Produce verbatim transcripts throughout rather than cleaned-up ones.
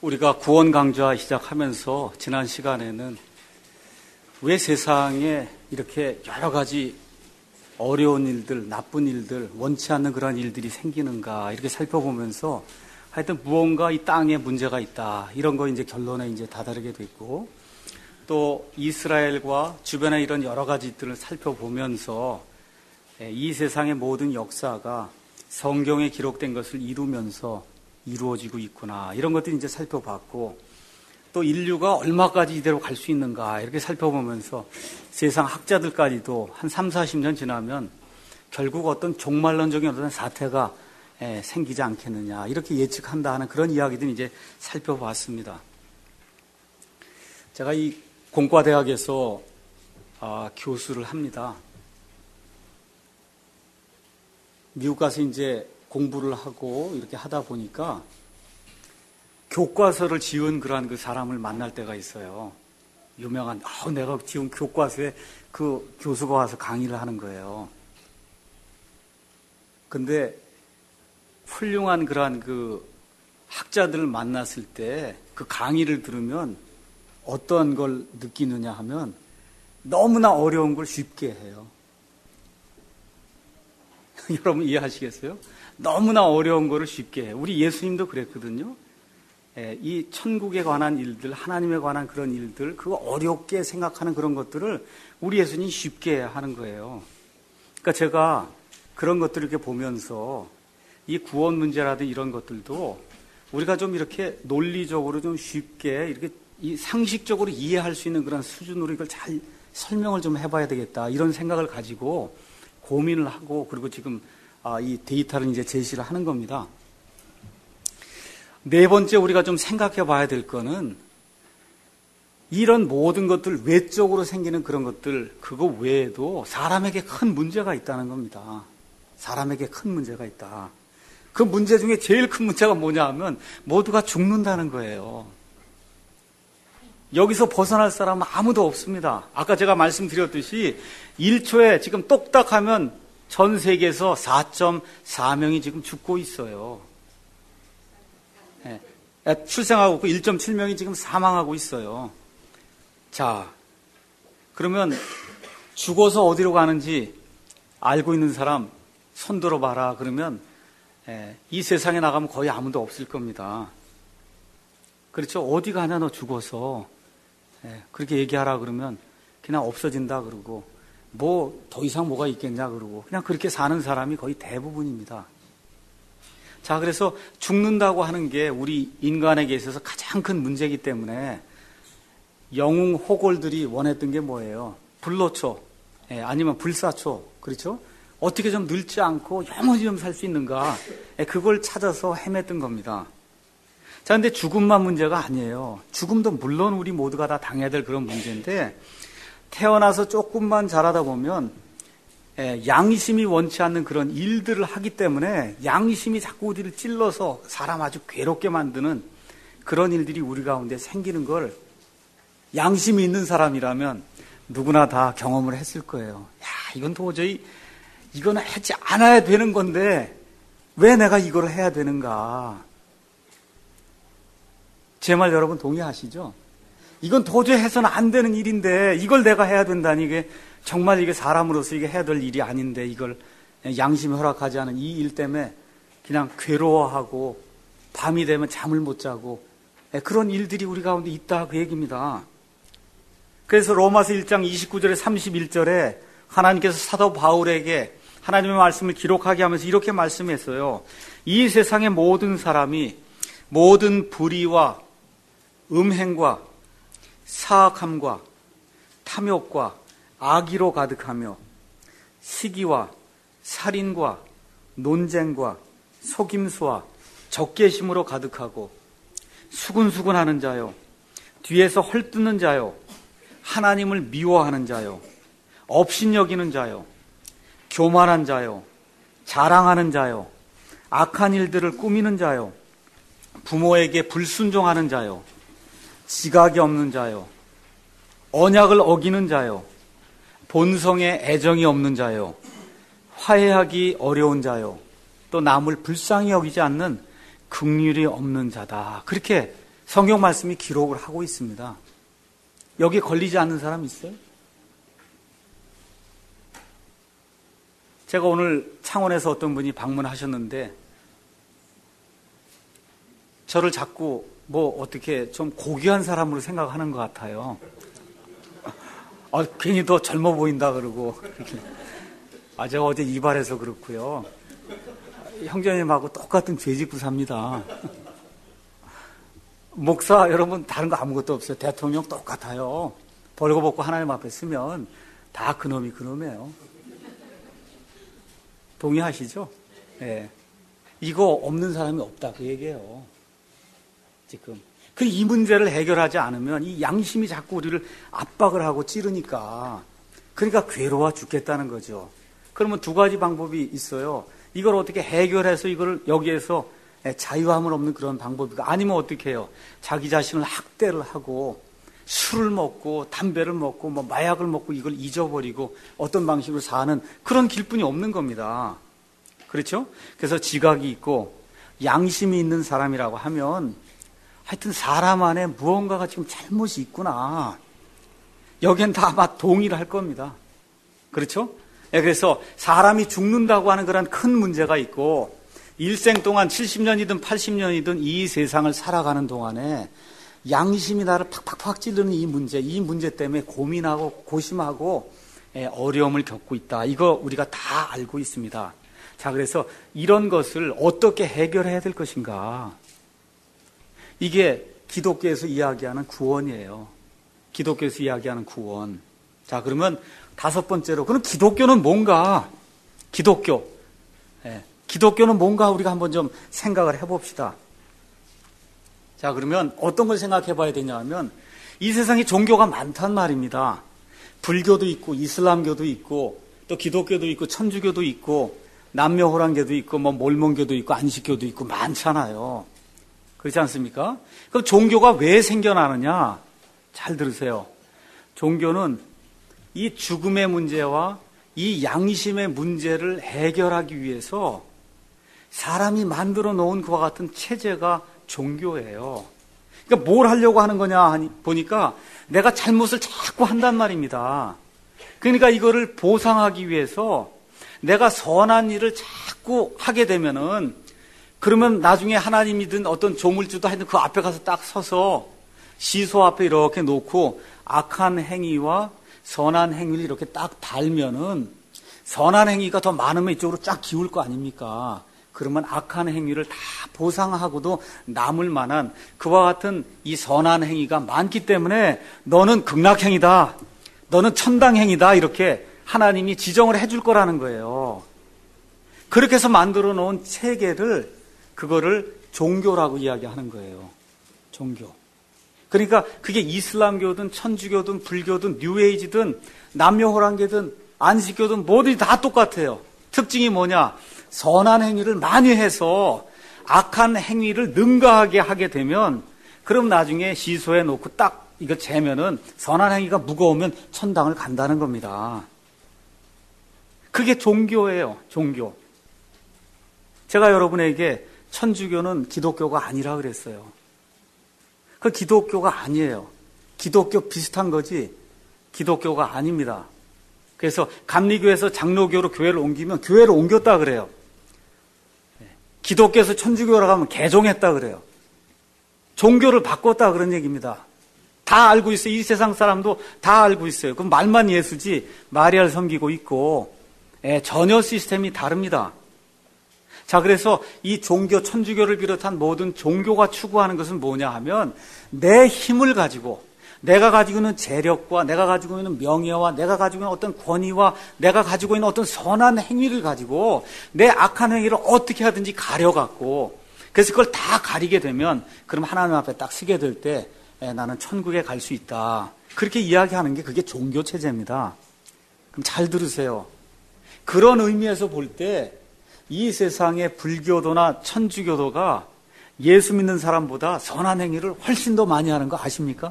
우리가 구원 강좌 시작하면서 지난 시간에는 왜 세상에 이렇게 여러 가지 어려운 일들, 나쁜 일들, 원치 않는 그런 일들이 생기는가 이렇게 살펴보면서 하여튼 무언가 이 땅에 문제가 있다 이런 거 이제 결론에 이제 다다르게 됐고, 또 이스라엘과 주변의 이런 여러 가지들을 살펴보면서 이 세상의 모든 역사가 성경에 기록된 것을 이루면서 이루어지고 있구나 이런 것들 이제 살펴봤고, 또 인류가 얼마까지 이대로 갈 수 있는가 이렇게 살펴보면서 세상 학자들까지도 한 삼사십 년 지나면 결국 어떤 종말론적인 어떤 사태가 생기지 않겠느냐 이렇게 예측한다 하는 그런 이야기들 이제 살펴봤습니다. 제가 이 공과대학에서 아, 교수를 합니다. 미국 가서 이제 공부를 하고 이렇게 하다 보니까 교과서를 지은 그러한 그 사람을 만날 때가 있어요. 유명한, 아, 내가 지은 교과서에 그 교수가 와서 강의를 하는 거예요. 근데 훌륭한 그러한 그 학자들을 만났을 때 그 강의를 들으면 어떤 걸 느끼느냐 하면 너무나 어려운 걸 쉽게 해요. 여러분 이해하시겠어요? 너무나 어려운 거를 쉽게 해요. 우리 예수님도 그랬거든요. 예, 이 천국에 관한 일들, 하나님에 관한 그런 일들, 그거 어렵게 생각하는 그런 것들을 우리 예수님이 쉽게 하는 거예요. 그러니까 제가 그런 것들을 이렇게 보면서 이 구원 문제라든 이런 것들도 우리가 좀 이렇게 논리적으로 좀 쉽게 이렇게 이 상식적으로 이해할 수 있는 그런 수준으로 이걸 잘 설명을 좀 해봐야 되겠다 이런 생각을 가지고 고민을 하고, 그리고 지금 아, 이 데이터를 이제 제시를 하는 겁니다. 네 번째 우리가 좀 생각해 봐야 될 거는 이런 모든 것들 외적으로 생기는 그런 것들 그거 외에도 사람에게 큰 문제가 있다는 겁니다. 사람에게 큰 문제가 있다. 그 문제 중에 제일 큰 문제가 뭐냐 하면 모두가 죽는다는 거예요. 여기서 벗어날 사람은 아무도 없습니다. 아까 제가 말씀드렸듯이 일 초에 지금 똑딱하면 전 세계에서 사 점 사 명이 지금 죽고 있어요. 네. 출생하고 있고 일 점 칠 명이 지금 사망하고 있어요. 자, 그러면 죽어서 어디로 가는지 알고 있는 사람 손 들어봐라 그러면 예, 이 세상에 나가면 거의 아무도 없을 겁니다. 그렇죠? 어디 가냐 너 죽어서. 예, 그렇게 얘기하라 그러면 그냥 없어진다 그러고, 뭐 더 이상 뭐가 있겠냐 그러고 그냥 그렇게 사는 사람이 거의 대부분입니다. 자, 그래서 죽는다고 하는 게 우리 인간에게 있어서 가장 큰 문제이기 때문에 영웅 호골들이 원했던 게 뭐예요? 불로초, 예, 아니면 불사초, 그렇죠? 어떻게 좀 늙지 않고 영원히 좀 살 수 있는가, 예, 그걸 찾아서 헤맸던 겁니다. 자, 근데 죽음만 문제가 아니에요. 죽음도 물론 우리 모두가 다 당해야 될 그런 문제인데, 태어나서 조금만 자라다 보면 예, 양심이 원치 않는 그런 일들을 하기 때문에 양심이 자꾸 우리를 찔러서 사람 아주 괴롭게 만드는 그런 일들이 우리 가운데 생기는 걸 양심이 있는 사람이라면 누구나 다 경험을 했을 거예요. 야, 이건 도저히 이건 하지 않아야 되는 건데 왜 내가 이걸 해야 되는가? 제 말 여러분 동의하시죠? 이건 도저히 해서는 안 되는 일인데 이걸 내가 해야 된다니, 이게 정말 이게 사람으로서 이게 해야 될 일이 아닌데 이걸 양심이 허락하지 않은 이 일 때문에 그냥 괴로워하고 밤이 되면 잠을 못 자고 그런 일들이 우리 가운데 있다 그 얘기입니다. 그래서 로마서 일 장 이십구 절에 삼십일 절에 하나님께서 사도 바울에게 하나님의 말씀을 기록하게 하면서 이렇게 말씀했어요. 이 세상의 모든 사람이 모든 불의와 음행과 사악함과 탐욕과 악의로 가득하며 시기와 살인과 논쟁과 속임수와 적개심으로 가득하고 수군수군하는 자요, 뒤에서 헐뜯는 자요, 하나님을 미워하는 자요, 업신여기는 자요, 교만한 자요, 자랑하는 자요, 악한 일들을 꾸미는 자요, 부모에게 불순종하는 자요, 지각이 없는 자요, 언약을 어기는 자요, 본성에 애정이 없는 자요, 화해하기 어려운 자요, 또 남을 불쌍히 여기지 않는 긍휼이 없는 자다. 그렇게 성경 말씀이 기록을 하고 있습니다. 여기에 걸리지 않는 사람 있어요? 제가 오늘 창원에서 어떤 분이 방문하셨는데 저를 자꾸 뭐 어떻게 좀 고귀한 사람으로 생각하는 것 같아요. 아, 괜히 더 젊어 보인다 그러고. 아, 제가 어제 이발해서 그렇고요. 형제님하고 똑같은 죄 짓고 삽니다. 목사 여러분 다른 거 아무것도 없어요. 대통령 똑같아요. 벌거벗고 하나님 앞에 쓰면 다 그놈이 그놈이에요. 동의하시죠? 예. 네. 이거 없는 사람이 없다 그 얘기예요. 지금. 그 이 문제를 해결하지 않으면 이 양심이 자꾸 우리를 압박을 하고 찌르니까 그러니까 괴로워 죽겠다는 거죠. 그러면 두 가지 방법이 있어요. 이걸 어떻게 해결해서 이걸 여기에서 자유함을 없는 그런 방법이고 아니면 어떻게 해요? 자기 자신을 학대를 하고 술을 먹고 담배를 먹고 뭐 마약을 먹고 이걸 잊어버리고 어떤 방식으로 사는 그런 길뿐이 없는 겁니다. 그렇죠? 그래서 지각이 있고 양심이 있는 사람이라고 하면 하여튼 사람 안에 무언가가 지금 잘못이 있구나. 여기엔 다 아마 동의를 할 겁니다. 그렇죠? 그래서 사람이 죽는다고 하는 그런 큰 문제가 있고 일생 동안 칠십 년이든 팔십 년이든 이 세상을 살아가는 동안에 양심이 나를 팍팍팍 찌르는 이 문제, 이 문제 때문에 고민하고 고심하고 어려움을 겪고 있다. 이거 우리가 다 알고 있습니다. 자, 그래서 이런 것을 어떻게 해결해야 될 것인가? 이게 기독교에서 이야기하는 구원이에요. 기독교에서 이야기하는 구원. 자, 그러면 다섯 번째로, 그럼 기독교는 뭔가? 기독교. 예, 기독교는 뭔가 우리가 한번 좀 생각을 해봅시다. 자, 그러면 어떤 걸 생각해 봐야 되냐 하면 이 세상에 종교가 많단 말입니다. 불교도 있고 이슬람교도 있고 또 기독교도 있고 천주교도 있고 남녀호랑교도 있고 뭐 몰몬교도 있고 안식교도 있고 많잖아요. 그렇지 않습니까? 그럼 종교가 왜 생겨나느냐? 잘 들으세요. 종교는 이 죽음의 문제와 이 양심의 문제를 해결하기 위해서 사람이 만들어 놓은 그와 같은 체제가 종교예요. 그러니까 뭘 하려고 하는 거냐 하니 보니까 내가 잘못을 자꾸 한단 말입니다. 그러니까 이거를 보상하기 위해서 내가 선한 일을 자꾸 하게 되면은 그러면 나중에 하나님이든 어떤 조물주도 하여튼 그 앞에 가서 딱 서서 시소 앞에 이렇게 놓고 악한 행위와 선한 행위를 이렇게 딱 달면은 선한 행위가 더 많으면 이쪽으로 쫙 기울 거 아닙니까? 그러면 악한 행위를 다 보상하고도 남을 만한 그와 같은 이 선한 행위가 많기 때문에 너는 극락행위다. 너는 천당행위다. 이렇게 하나님이 지정을 해줄 거라는 거예요. 그렇게 해서 만들어 놓은 체계를 그거를 종교라고 이야기하는 거예요. 종교. 그러니까 그게 이슬람교든 천주교든 불교든 뉴에이지든 남녀호랑교든 안식교든 뭐든지 다 똑같아요. 특징이 뭐냐? 선한 행위를 많이 해서 악한 행위를 능가하게 하게 되면 그럼 나중에 시소해 놓고 딱 이거 재면은 선한 행위가 무거우면 천당을 간다는 겁니다. 그게 종교예요. 종교. 제가 여러분에게 천주교는 기독교가 아니라 그랬어요. 그 기독교가 아니에요. 기독교 비슷한 거지 기독교가 아닙니다. 그래서 감리교에서 장로교로 교회를 옮기면 교회를 옮겼다 그래요. 기독교에서 천주교로 가면 개종했다 그래요. 종교를 바꿨다 그런 얘기입니다. 다 알고 있어요. 이 세상 사람도 다 알고 있어요. 그럼 말만 예수지 마리아를 섬기고 있고 예, 전혀 시스템이 다릅니다. 자, 그래서 이 종교, 천주교를 비롯한 모든 종교가 추구하는 것은 뭐냐 하면 내 힘을 가지고 내가 가지고 있는 재력과 내가 가지고 있는 명예와 내가 가지고 있는 어떤 권위와 내가 가지고 있는 어떤 선한 행위를 가지고 내 악한 행위를 어떻게 하든지 가려갖고 그래서 그걸 다 가리게 되면 그럼 하나님 앞에 딱 서게 될 때 나는 천국에 갈 수 있다. 그렇게 이야기하는 게 그게 종교 체제입니다. 그럼 잘 들으세요. 그런 의미에서 볼 때 이 세상의 불교도나 천주교도가 예수 믿는 사람보다 선한 행위를 훨씬 더 많이 하는 거 아십니까?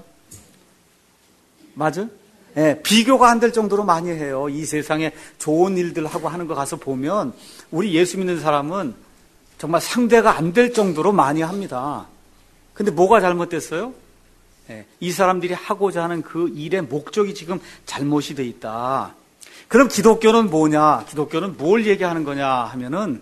맞아? 예, 비교가 안 될 정도로 많이 해요. 이 세상에 좋은 일들 하고 하는 거 가서 보면 우리 예수 믿는 사람은 정말 상대가 안 될 정도로 많이 합니다. 근데 뭐가 잘못됐어요? 예, 이 사람들이 하고자 하는 그 일의 목적이 지금 잘못이 돼 있다. 그럼 기독교는 뭐냐? 기독교는 뭘 얘기하는 거냐 하면은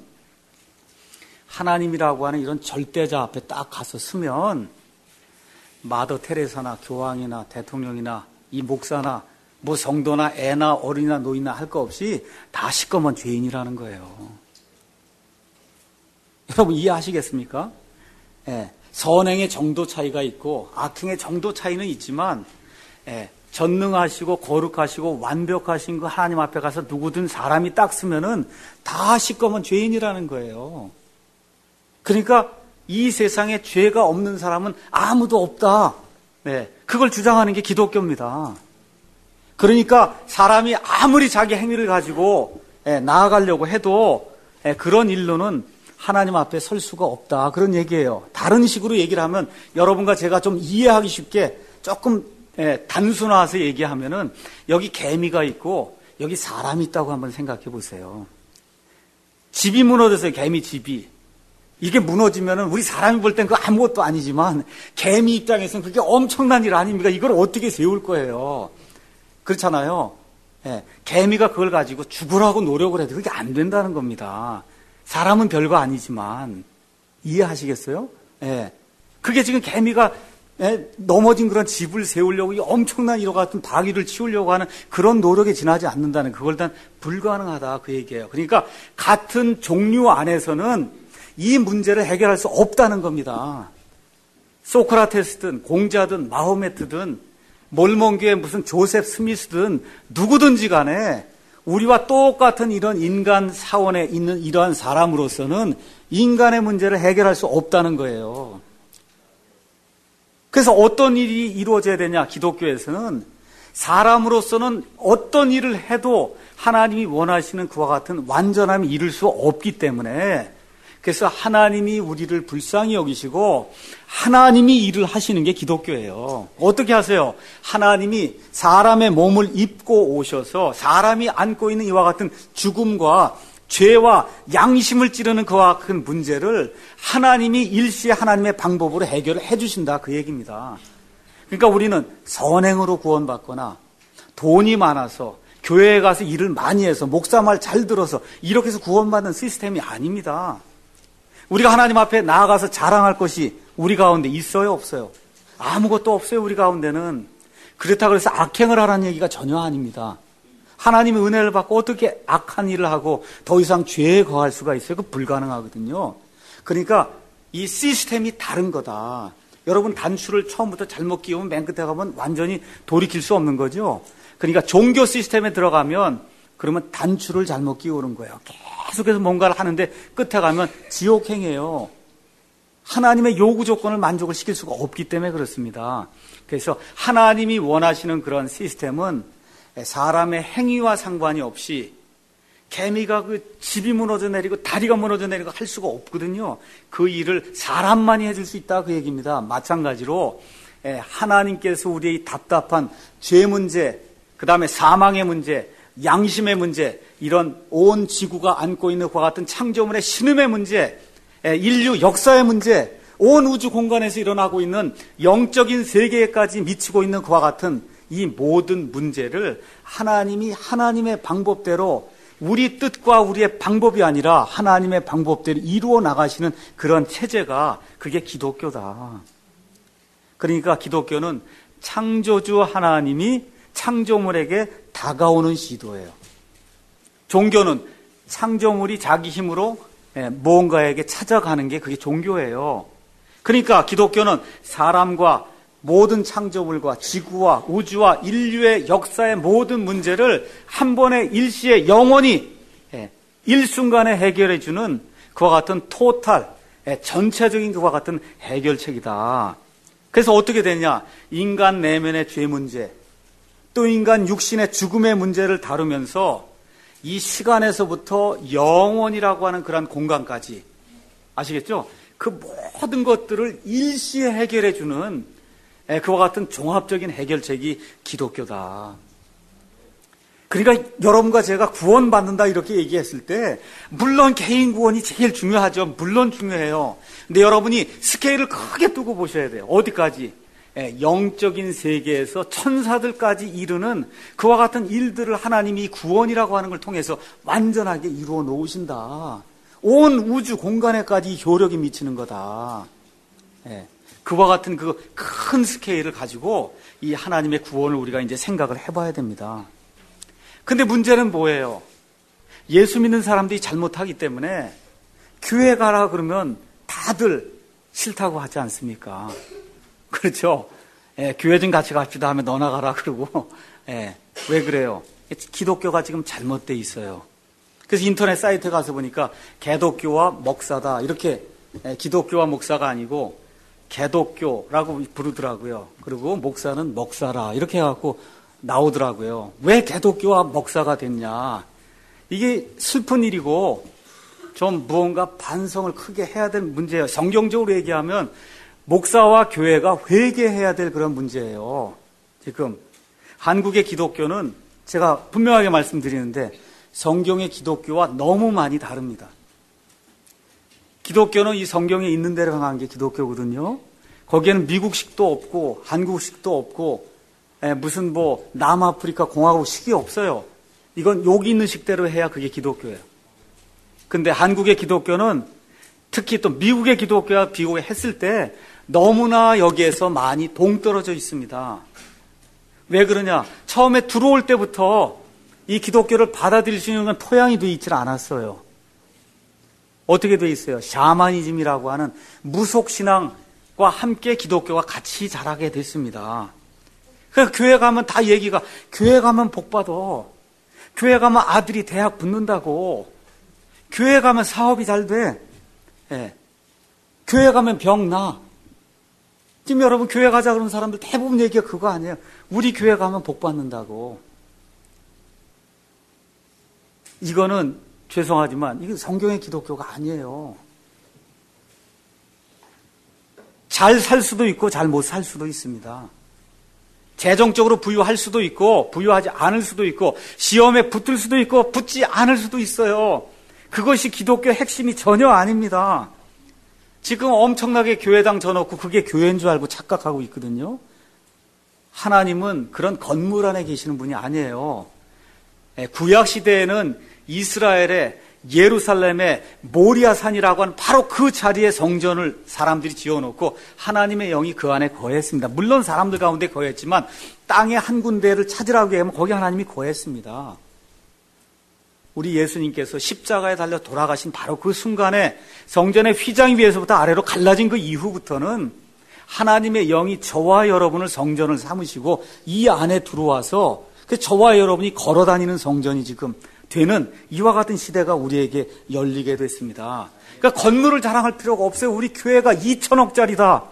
하나님이라고 하는 이런 절대자 앞에 딱 가서 서면 마더 테레사나 교황이나 대통령이나 이 목사나 뭐 성도나 애나 어린이나 노인이나 할 거 없이 다 시꺼먼 죄인이라는 거예요. 여러분 이해하시겠습니까? 예, 선행의 정도 차이가 있고 악행의 정도 차이는 있지만 예, 전능하시고 거룩하시고 완벽하신 그 하나님 앞에 가서 누구든 사람이 딱 쓰면은 다 시꺼먼 죄인이라는 거예요. 그러니까 이 세상에 죄가 없는 사람은 아무도 없다. 네, 그걸 주장하는 게 기독교입니다. 그러니까 사람이 아무리 자기 행위를 가지고 예, 나아가려고 해도 예, 그런 일로는 하나님 앞에 설 수가 없다. 그런 얘기예요. 다른 식으로 얘기를 하면 여러분과 제가 좀 이해하기 쉽게 조금 예, 단순화해서 얘기하면은 여기 개미가 있고 여기 사람이 있다고 한번 생각해 보세요. 집이 무너졌어요. 개미 집이. 이게 무너지면은 우리 사람이 볼 땐 그거 아무것도 아니지만 개미 입장에서는 그게 엄청난 일 아닙니까? 이걸 어떻게 세울 거예요? 그렇잖아요. 예, 개미가 그걸 가지고 죽으라고 노력을 해도 그게 안 된다는 겁니다. 사람은 별거 아니지만 이해하시겠어요? 예, 그게 지금 개미가 예, 넘어진 그런 집을 세우려고 이 엄청난 이와 같은 바위를 치우려고 하는 그런 노력에 지나지 않는다는 그걸 단 불가능하다 그 얘기예요. 그러니까 같은 종류 안에서는 이 문제를 해결할 수 없다는 겁니다. 소크라테스든 공자든 마호메트든 몰몬교의 무슨 조셉 스미스든 누구든지 간에 우리와 똑같은 이런 인간 사원에 있는 이러한 사람으로서는 인간의 문제를 해결할 수 없다는 거예요. 그래서 어떤 일이 이루어져야 되냐? 기독교에서는 사람으로서는 어떤 일을 해도 하나님이 원하시는 그와 같은 완전함이 이룰 수 없기 때문에 그래서 하나님이 우리를 불쌍히 여기시고 하나님이 일을 하시는 게 기독교예요. 어떻게 하세요? 하나님이 사람의 몸을 입고 오셔서 사람이 안고 있는 이와 같은 죽음과 죄와 양심을 찌르는 그와 같은 문제를 하나님이 일시에 하나님의 방법으로 해결을 해주신다 그 얘기입니다. 그러니까 우리는 선행으로 구원받거나 돈이 많아서 교회에 가서 일을 많이 해서 목사 말 잘 들어서 이렇게 해서 구원받는 시스템이 아닙니다. 우리가 하나님 앞에 나아가서 자랑할 것이 우리 가운데 있어요, 없어요? 아무것도 없어요, 우리 가운데는. 그렇다고 해서 악행을 하라는 얘기가 전혀 아닙니다. 하나님의 은혜를 받고 어떻게 악한 일을 하고 더 이상 죄에 거할 수가 있어요? 그 불가능하거든요. 그러니까 이 시스템이 다른 거다. 여러분 단추를 처음부터 잘못 끼우면 맨 끝에 가면 완전히 돌이킬 수 없는 거죠. 그러니까 종교 시스템에 들어가면 그러면 단추를 잘못 끼우는 거예요. 계속해서 뭔가를 하는데 끝에 가면 지옥행이에요. 하나님의 요구 조건을 만족을 시킬 수가 없기 때문에 그렇습니다. 그래서 하나님이 원하시는 그런 시스템은 사람의 행위와 상관이 없이 개미가 그 집이 무너져 내리고 다리가 무너져 내리고 할 수가 없거든요. 그 일을 사람만이 해줄 수 있다 그 얘기입니다. 마찬가지로 하나님께서 우리의 답답한 죄 문제, 그 다음에 사망의 문제, 양심의 문제, 이런 온 지구가 안고 있는 그와 같은 창조물의 신음의 문제, 인류 역사의 문제, 온 우주 공간에서 일어나고 있는 영적인 세계까지 미치고 있는 그와 같은 이 모든 문제를 하나님이 하나님의 방법대로 우리 뜻과 우리의 방법이 아니라 하나님의 방법대로 이루어 나가시는 그런 체제가 그게 기독교다. 그러니까 기독교는 창조주 하나님이 창조물에게 다가오는 시도예요. 종교는 창조물이 자기 힘으로 무언가에게 찾아가는 게 그게 종교예요. 그러니까 기독교는 사람과 모든 창조물과 지구와 우주와 인류의 역사의 모든 문제를 한 번에 일시에 영원히 일순간에 해결해주는 그와 같은 토탈, 전체적인 그와 같은 해결책이다. 그래서 어떻게 되냐? 인간 내면의 죄 문제, 또 인간 육신의 죽음의 문제를 다루면서 이 시간에서부터 영원이라고 하는 그런 공간까지, 아시겠죠? 그 모든 것들을 일시에 해결해주는 그와 같은 종합적인 해결책이 기독교다. 그러니까 여러분과 제가 구원받는다 이렇게 얘기했을 때 물론 개인 구원이 제일 중요하죠. 물론 중요해요. 근데 여러분이 스케일을 크게 두고 보셔야 돼요. 어디까지? 영적인 세계에서 천사들까지 이르는 그와 같은 일들을 하나님이 구원이라고 하는 걸 통해서 완전하게 이루어 놓으신다. 온 우주 공간에까지 효력이 미치는 거다. 그와 같은 그 큰 스케일을 가지고 이 하나님의 구원을 우리가 이제 생각을 해봐야 됩니다. 근데 문제는 뭐예요? 예수 믿는 사람들이 잘못하기 때문에 교회 가라 그러면 다들 싫다고 하지 않습니까? 그렇죠? 예, 교회 좀 같이 갑시다 하면 너나 가라 그러고. 예, 왜 그래요? 기독교가 지금 잘못돼 있어요. 그래서 인터넷 사이트에 가서 보니까 개독교와 목사다 이렇게, 예, 기독교와 목사가 아니고 개독교라고 부르더라고요. 그리고 목사는 목사라 이렇게 해갖고 나오더라고요. 왜 개독교와 목사가 됐냐? 이게 슬픈 일이고 좀 무언가 반성을 크게 해야 될 문제예요. 성경적으로 얘기하면 목사와 교회가 회개해야 될 그런 문제예요. 지금 한국의 기독교는 제가 분명하게 말씀드리는데 성경의 기독교와 너무 많이 다릅니다. 기독교는 이 성경에 있는 대로 행한 게 기독교거든요. 거기에는 미국식도 없고 한국식도 없고 무슨 뭐 남아프리카 공화국식이 없어요. 이건 여기 있는 식대로 해야 그게 기독교예요. 근데 한국의 기독교는 특히 또 미국의 기독교와 비교했을 때 너무나 여기에서 많이 동떨어져 있습니다. 왜 그러냐? 처음에 들어올 때부터 이 기독교를 받아들일 수 있는 토양이 되어 있질 않았어요. 어떻게 되어 있어요? 샤머니즘이라고 하는 무속신앙과 함께 기독교가 같이 자라게 됐습니다. 그래서 교회 가면 다 얘기가 교회 가면 복 받아. 교회 가면 아들이 대학 붙는다고. 교회 가면 사업이 잘 돼. 예. 교회 가면 병 나. 지금 여러분 교회 가자 그러는 사람들 대부분 얘기가 그거 아니에요. 우리 교회 가면 복 받는다고. 이거는 죄송하지만 이건 성경의 기독교가 아니에요. 잘 살 수도 있고 잘 못 살 수도 있습니다. 재정적으로 부유할 수도 있고 부유하지 않을 수도 있고 시험에 붙을 수도 있고 붙지 않을 수도 있어요. 그것이 기독교의 핵심이 전혀 아닙니다. 지금 엄청나게 교회당 져놓고 그게 교회인 줄 알고 착각하고 있거든요. 하나님은 그런 건물 안에 계시는 분이 아니에요. 구약 시대에는 이스라엘의 예루살렘의 모리아산이라고 하는 바로 그 자리에 성전을 사람들이 지어놓고 하나님의 영이 그 안에 거했습니다. 물론 사람들 가운데 거했지만 땅의 한 군데를 찾으라고 하면 거기 하나님이 거했습니다. 우리 예수님께서 십자가에 달려 돌아가신 바로 그 순간에 성전의 휘장 위에서부터 아래로 갈라진 그 이후부터는 하나님의 영이 저와 여러분을 성전을 삼으시고 이 안에 들어와서 그 저와 여러분이 걸어다니는 성전이 지금 되는 이와 같은 시대가 우리에게 열리게 됐습니다. 그러니까 건물을 자랑할 필요가 없어요. 우리 교회가 이천억짜리다.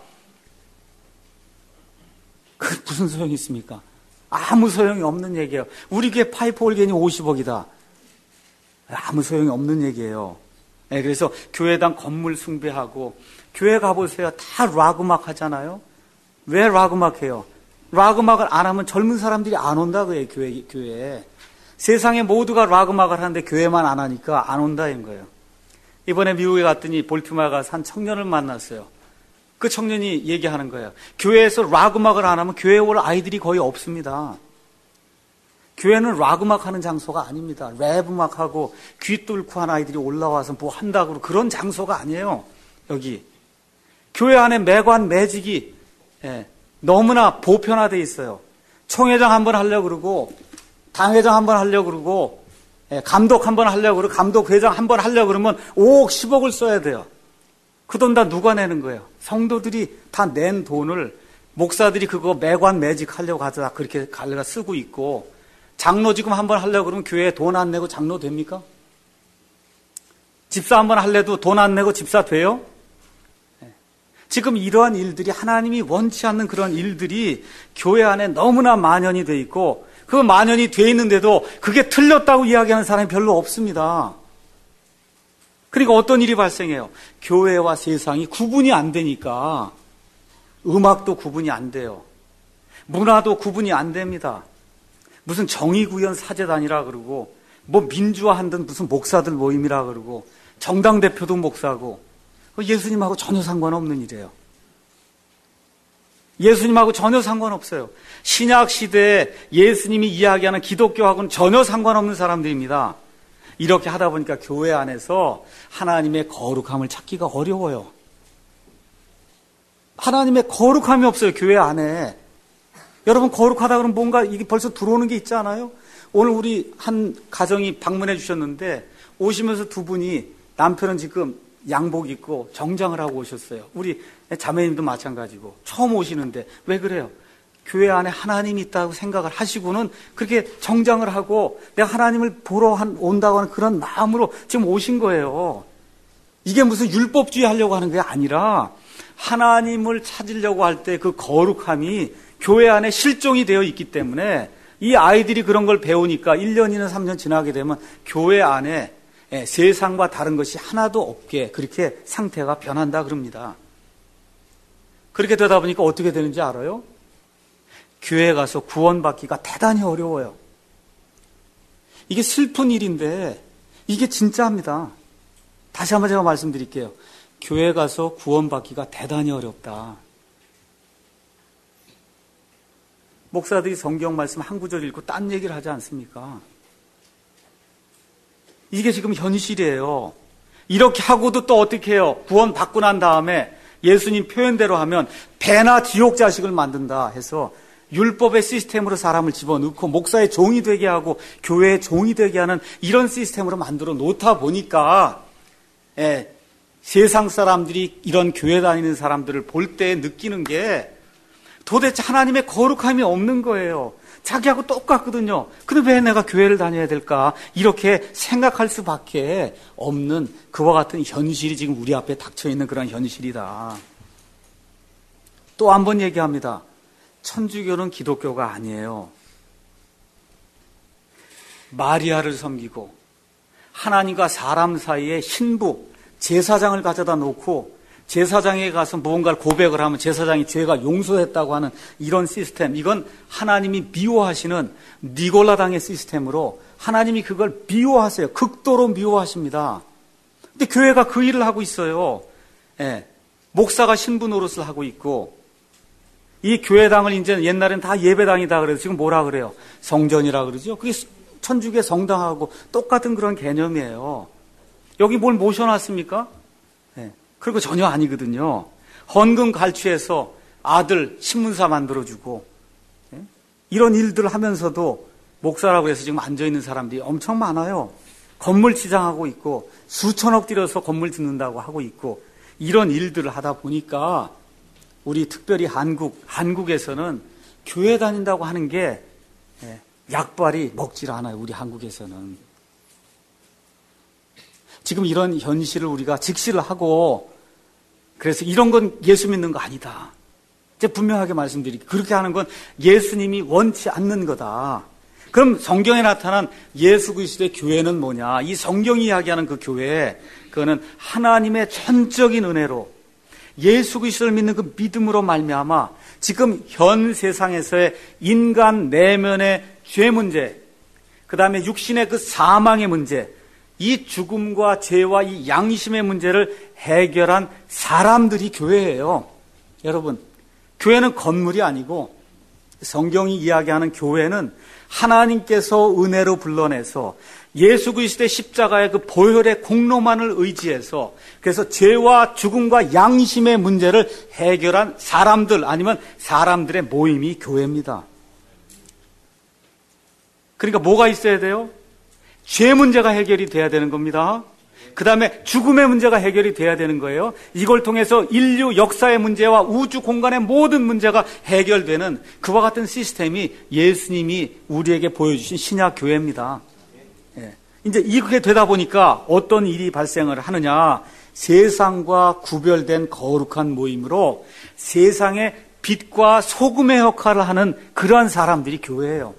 그 무슨 소용이 있습니까? 아무 소용이 없는 얘기예요. 우리 교회 파이프 올겐이 오십억이다. 아무 소용이 없는 얘기예요. 네, 그래서 교회당 건물 숭배하고 교회 가보세요. 다 락 음악 하잖아요. 왜 락 음악 해요? 락 음악을 안 하면 젊은 사람들이 안 온다고 해요. 교회, 교회에. 세상에 모두가 락 음악을 하는데 교회만 안 하니까 안 온다는 거예요. 이번에 미국에 갔더니 볼티모어에 가서 한 청년을 만났어요. 그 청년이 얘기하는 거예요. 교회에서 락 음악을 안 하면 교회에 올 아이들이 거의 없습니다. 교회는 락 음악 하는 장소가 아닙니다. 랩 음악하고 귀 뚫고 한 아이들이 올라와서 뭐 한다고 그런 장소가 아니에요. 여기. 교회 안에 매관, 매직이 예, 너무나 보편화되어 있어요. 총회장 한번 하려고 그러고 당회장 한번 하려고 그러고 예, 감독 한번 하려고 그러고 감독회장 한번 하려고 그러면 오억, 십억을 써야 돼요. 그 돈 다 누가 내는 거예요? 성도들이 다 낸 돈을 목사들이 그거 매관, 매직 하려고 하다가 그렇게 갈래가 쓰고 있고 장로 지금 한번 하려고 그러면 교회에 돈 안 내고 장로 됩니까? 집사 한번 할래도 돈 안 내고 집사 돼요? 지금 이러한 일들이 하나님이 원치 않는 그런 일들이 교회 안에 너무나 만연이 돼 있고 그 만연이 돼 있는데도 그게 틀렸다고 이야기하는 사람이 별로 없습니다. 그러니까 어떤 일이 발생해요? 교회와 세상이 구분이 안 되니까 음악도 구분이 안 돼요. 문화도 구분이 안 됩니다. 무슨 정의구현 사재단이라 그러고 뭐 민주화한다는 무슨 목사들 모임이라 그러고 정당 대표도 목사고 예수님하고 전혀 상관없는 일이에요. 예수님하고 전혀 상관없어요. 신약 시대에 예수님이 이야기하는 기독교하고는 전혀 상관없는 사람들입니다. 이렇게 하다 보니까 교회 안에서 하나님의 거룩함을 찾기가 어려워요. 하나님의 거룩함이 없어요, 교회 안에. 여러분, 거룩하다 그러면 뭔가 이게 벌써 들어오는 게 있지 않아요? 오늘 우리 한 가정이 방문해 주셨는데 오시면서 두 분이 남편은 지금 양복 입고 정장을 하고 오셨어요. 우리 자매님도 마찬가지고 처음 오시는데 왜 그래요? 교회 안에 하나님이 있다고 생각을 하시고는 그렇게 정장을 하고 내가 하나님을 보러 온다고 하는 그런 마음으로 지금 오신 거예요. 이게 무슨 율법주의 하려고 하는 게 아니라 하나님을 찾으려고 할 때 그 거룩함이 교회 안에 실종이 되어 있기 때문에 이 아이들이 그런 걸 배우니까 일 년이나 삼 년 지나게 되면 교회 안에 세상과 다른 것이 하나도 없게 그렇게 상태가 변한다 그럽니다. 그렇게 되다 보니까 어떻게 되는지 알아요? 교회에 가서 구원받기가 대단히 어려워요. 이게 슬픈 일인데 이게 진짜입니다. 다시 한번 제가 말씀드릴게요. 교회에 가서 구원받기가 대단히 어렵다. 목사들이 성경 말씀 한 구절 읽고 딴 얘기를 하지 않습니까? 이게 지금 현실이에요. 이렇게 하고도 또 어떻게 해요? 구원 받고 난 다음에 예수님 표현대로 하면 배나 지옥 자식을 만든다 해서 율법의 시스템으로 사람을 집어넣고 목사의 종이 되게 하고 교회의 종이 되게 하는 이런 시스템으로 만들어 놓다 보니까 예, 세상 사람들이 이런 교회 다니는 사람들을 볼 때 느끼는 게 도대체 하나님의 거룩함이 없는 거예요. 자기하고 똑같거든요. 근데 왜 내가 교회를 다녀야 될까? 이렇게 생각할 수밖에 없는 그와 같은 현실이 지금 우리 앞에 닥쳐 있는 그런 현실이다. 또 한 번 얘기합니다. 천주교는 기독교가 아니에요. 마리아를 섬기고 하나님과 사람 사이에 신부, 제사장을 가져다 놓고 제사장에 가서 무언가를 고백을 하면 제사장이 죄가 용서했다고 하는 이런 시스템, 이건 하나님이 미워하시는 니골라당의 시스템으로 하나님이 그걸 미워하세요. 극도로 미워하십니다. 근데 교회가 그 일을 하고 있어요. 예, 목사가 신부 노릇을 하고 있고 이 교회당을 이제 옛날엔 다 예배당이다 그래서 지금 뭐라 그래요? 성전이라 그러죠. 그게 천주교 성당하고 똑같은 그런 개념이에요. 여기 뭘 모셔놨습니까? 네. 그리고 전혀 아니거든요. 헌금 갈취해서 아들 신문사 만들어주고 네? 이런 일들을 하면서도 목사라고 해서 지금 앉아있는 사람들이 엄청 많아요. 건물 치장하고 있고 수천억 들여서 건물 짓는다고 하고 있고 이런 일들을 하다 보니까 우리 특별히 한국, 한국에서는 교회 다닌다고 하는 게 약발이 먹질 않아요. 우리 한국에서는. 지금 이런 현실을 우리가 직시를 하고 그래서 이런 건 예수 믿는 거 아니다. 이제 분명하게 말씀드릴게요. 그렇게 하는 건 예수님이 원치 않는 거다. 그럼 성경에 나타난 예수 그리스도의 교회는 뭐냐? 이 성경이 이야기하는 그 교회, 그거는 하나님의 전적인 은혜로 예수 그리스도를 믿는 그 믿음으로 말미암아 지금 현 세상에서의 인간 내면의 죄 문제, 그 다음에 육신의 그 사망의 문제, 이 죽음과 죄와 이 양심의 문제를 해결한 사람들이 교회예요. 여러분, 교회는 건물이 아니고 성경이 이야기하는 교회는 하나님께서 은혜로 불러내서 예수 그리스도의 십자가의 그 보혈의 공로만을 의지해서 그래서 죄와 죽음과 양심의 문제를 해결한 사람들 아니면 사람들의 모임이 교회입니다. 그러니까 뭐가 있어야 돼요? 죄 문제가 해결이 돼야 되는 겁니다. 그 다음에 죽음의 문제가 해결이 돼야 되는 거예요. 이걸 통해서 인류 역사의 문제와 우주 공간의 모든 문제가 해결되는 그와 같은 시스템이 예수님이 우리에게 보여주신 신약 교회입니다. 예. 이제 이렇게 되다 보니까 어떤 일이 발생을 하느냐. 세상과 구별된 거룩한 모임으로 세상의 빛과 소금의 역할을 하는 그러한 사람들이 교회예요.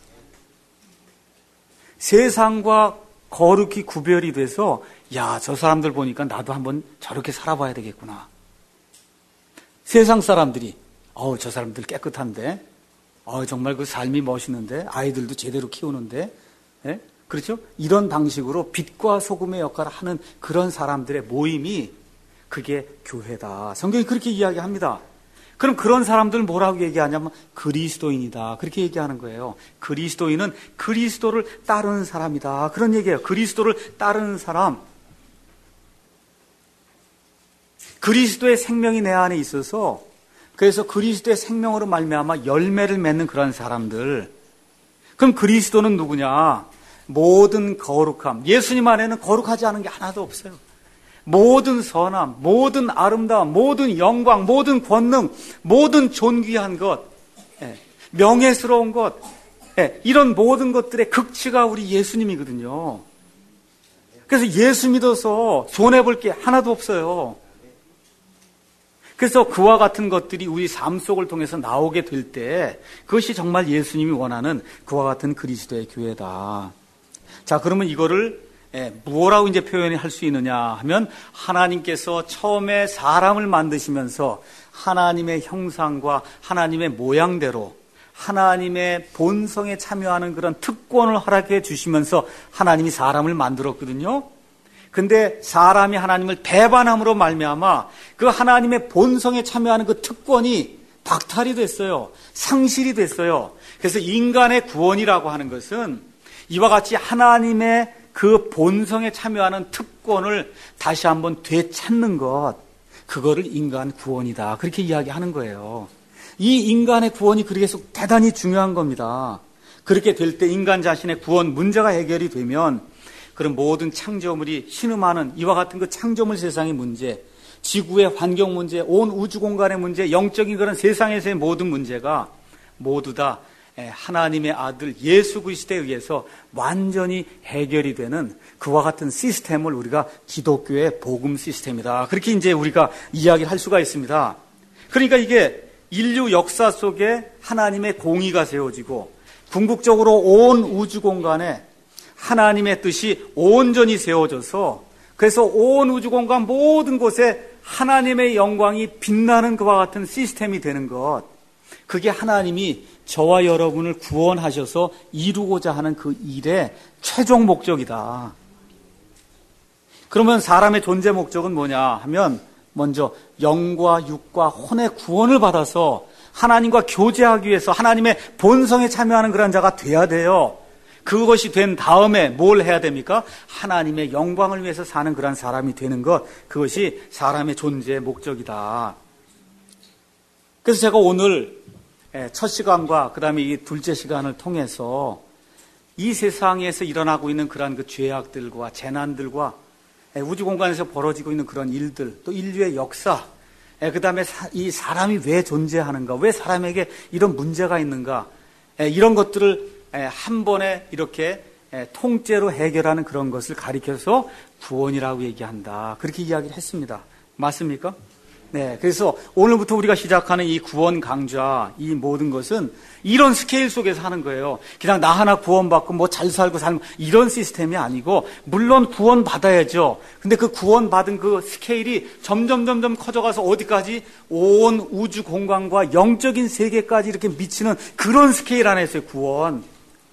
세상과 거룩히 구별이 돼서 야, 저 사람들 보니까 나도 한번 저렇게 살아봐야 되겠구나. 세상 사람들이 어우, 저 사람들 깨끗한데 어, 정말 그 삶이 멋있는데 아이들도 제대로 키우는데 예? 그렇죠? 이런 방식으로 빛과 소금의 역할을 하는 그런 사람들의 모임이 그게 교회다. 성경이 그렇게 이야기합니다. 그럼 그런 사람들 뭐라고 얘기하냐면 그리스도인이다. 그렇게 얘기하는 거예요. 그리스도인은 그리스도를 따르는 사람이다. 그런 얘기예요. 그리스도를 따르는 사람. 그리스도의 생명이 내 안에 있어서 그래서 그리스도의 생명으로 말미암아 열매를 맺는 그런 사람들. 그럼 그리스도는 누구냐? 모든 거룩함. 예수님 안에는 거룩하지 않은 게 하나도 없어요. 모든 선함, 모든 아름다움, 모든 영광, 모든 권능, 모든 존귀한 것, 명예스러운 것, 이런 모든 것들의 극치가 우리 예수님이거든요. 그래서 예수 믿어서 손해볼 게 하나도 없어요. 그래서 그와 같은 것들이 우리 삶 속을 통해서 나오게 될 때 그것이 정말 예수님이 원하는 그와 같은 그리스도의 교회다. 자, 그러면 이거를 뭐라고 이제 표현을 할 수 있느냐 하면 하나님께서 처음에 사람을 만드시면서 하나님의 형상과 하나님의 모양대로 하나님의 본성에 참여하는 그런 특권을 허락해 주시면서 하나님이 사람을 만들었거든요. 근데 사람이 하나님을 배반함으로 말미암아 그 하나님의 본성에 참여하는 그 특권이 박탈이 됐어요. 상실이 됐어요. 그래서 인간의 구원이라고 하는 것은 이와 같이 하나님의 그 본성에 참여하는 특권을 다시 한번 되찾는 것, 그거를 인간 구원이다. 그렇게 이야기하는 거예요. 이 인간의 구원이 그래서 대단히 중요한 겁니다. 그렇게 될 때 인간 자신의 구원 문제가 해결이 되면 그런 모든 창조물이 신음하는 이와 같은 그 창조물 세상의 문제, 지구의 환경 문제, 온 우주 공간의 문제, 영적인 그런 세상에서의 모든 문제가 모두 다 하나님의 아들 예수 그리스도에 의해서 완전히 해결이 되는 그와 같은 시스템을 우리가 기독교의 복음 시스템이다. 그렇게 이제 우리가 이야기를 할 수가 있습니다. 그러니까 이게 인류 역사 속에 하나님의 공의가 세워지고 궁극적으로 온 우주 공간에 하나님의 뜻이 온전히 세워져서 그래서 온 우주 공간 모든 곳에 하나님의 영광이 빛나는 그와 같은 시스템이 되는 것, 그게 하나님이 저와 여러분을 구원하셔서 이루고자 하는 그 일의 최종 목적이다. 그러면 사람의 존재 목적은 뭐냐 하면 먼저 영과 육과 혼의 구원을 받아서 하나님과 교제하기 위해서 하나님의 본성에 참여하는 그런 자가 돼야 돼요. 그것이 된 다음에 뭘 해야 됩니까? 하나님의 영광을 위해서 사는 그런 사람이 되는 것, 그것이 사람의 존재의 목적이다. 그래서 제가 오늘 첫 시간과 그 다음에 이 둘째 시간을 통해서 이 세상에서 일어나고 있는 그런 그 죄악들과 재난들과 우주 공간에서 벌어지고 있는 그런 일들, 또 인류의 역사, 그 다음에 이 사람이 왜 존재하는가, 왜 사람에게 이런 문제가 있는가, 이런 것들을 한 번에 이렇게 통째로 해결하는 그런 것을 가리켜서 구원이라고 얘기한다. 그렇게 이야기를 했습니다. 맞습니까? 네, 그래서 오늘부터 우리가 시작하는 이 구원 강좌, 이 모든 것은 이런 스케일 속에서 하는 거예요. 그냥 나 하나 구원받고 뭐 잘 살고 살고 이런 시스템이 아니고, 물론 구원받아야죠. 근데 그 구원받은 그 스케일이 점점 점점 커져가서 어디까지? 온 우주 공간과 영적인 세계까지 이렇게 미치는 그런 스케일 안에서의 구원.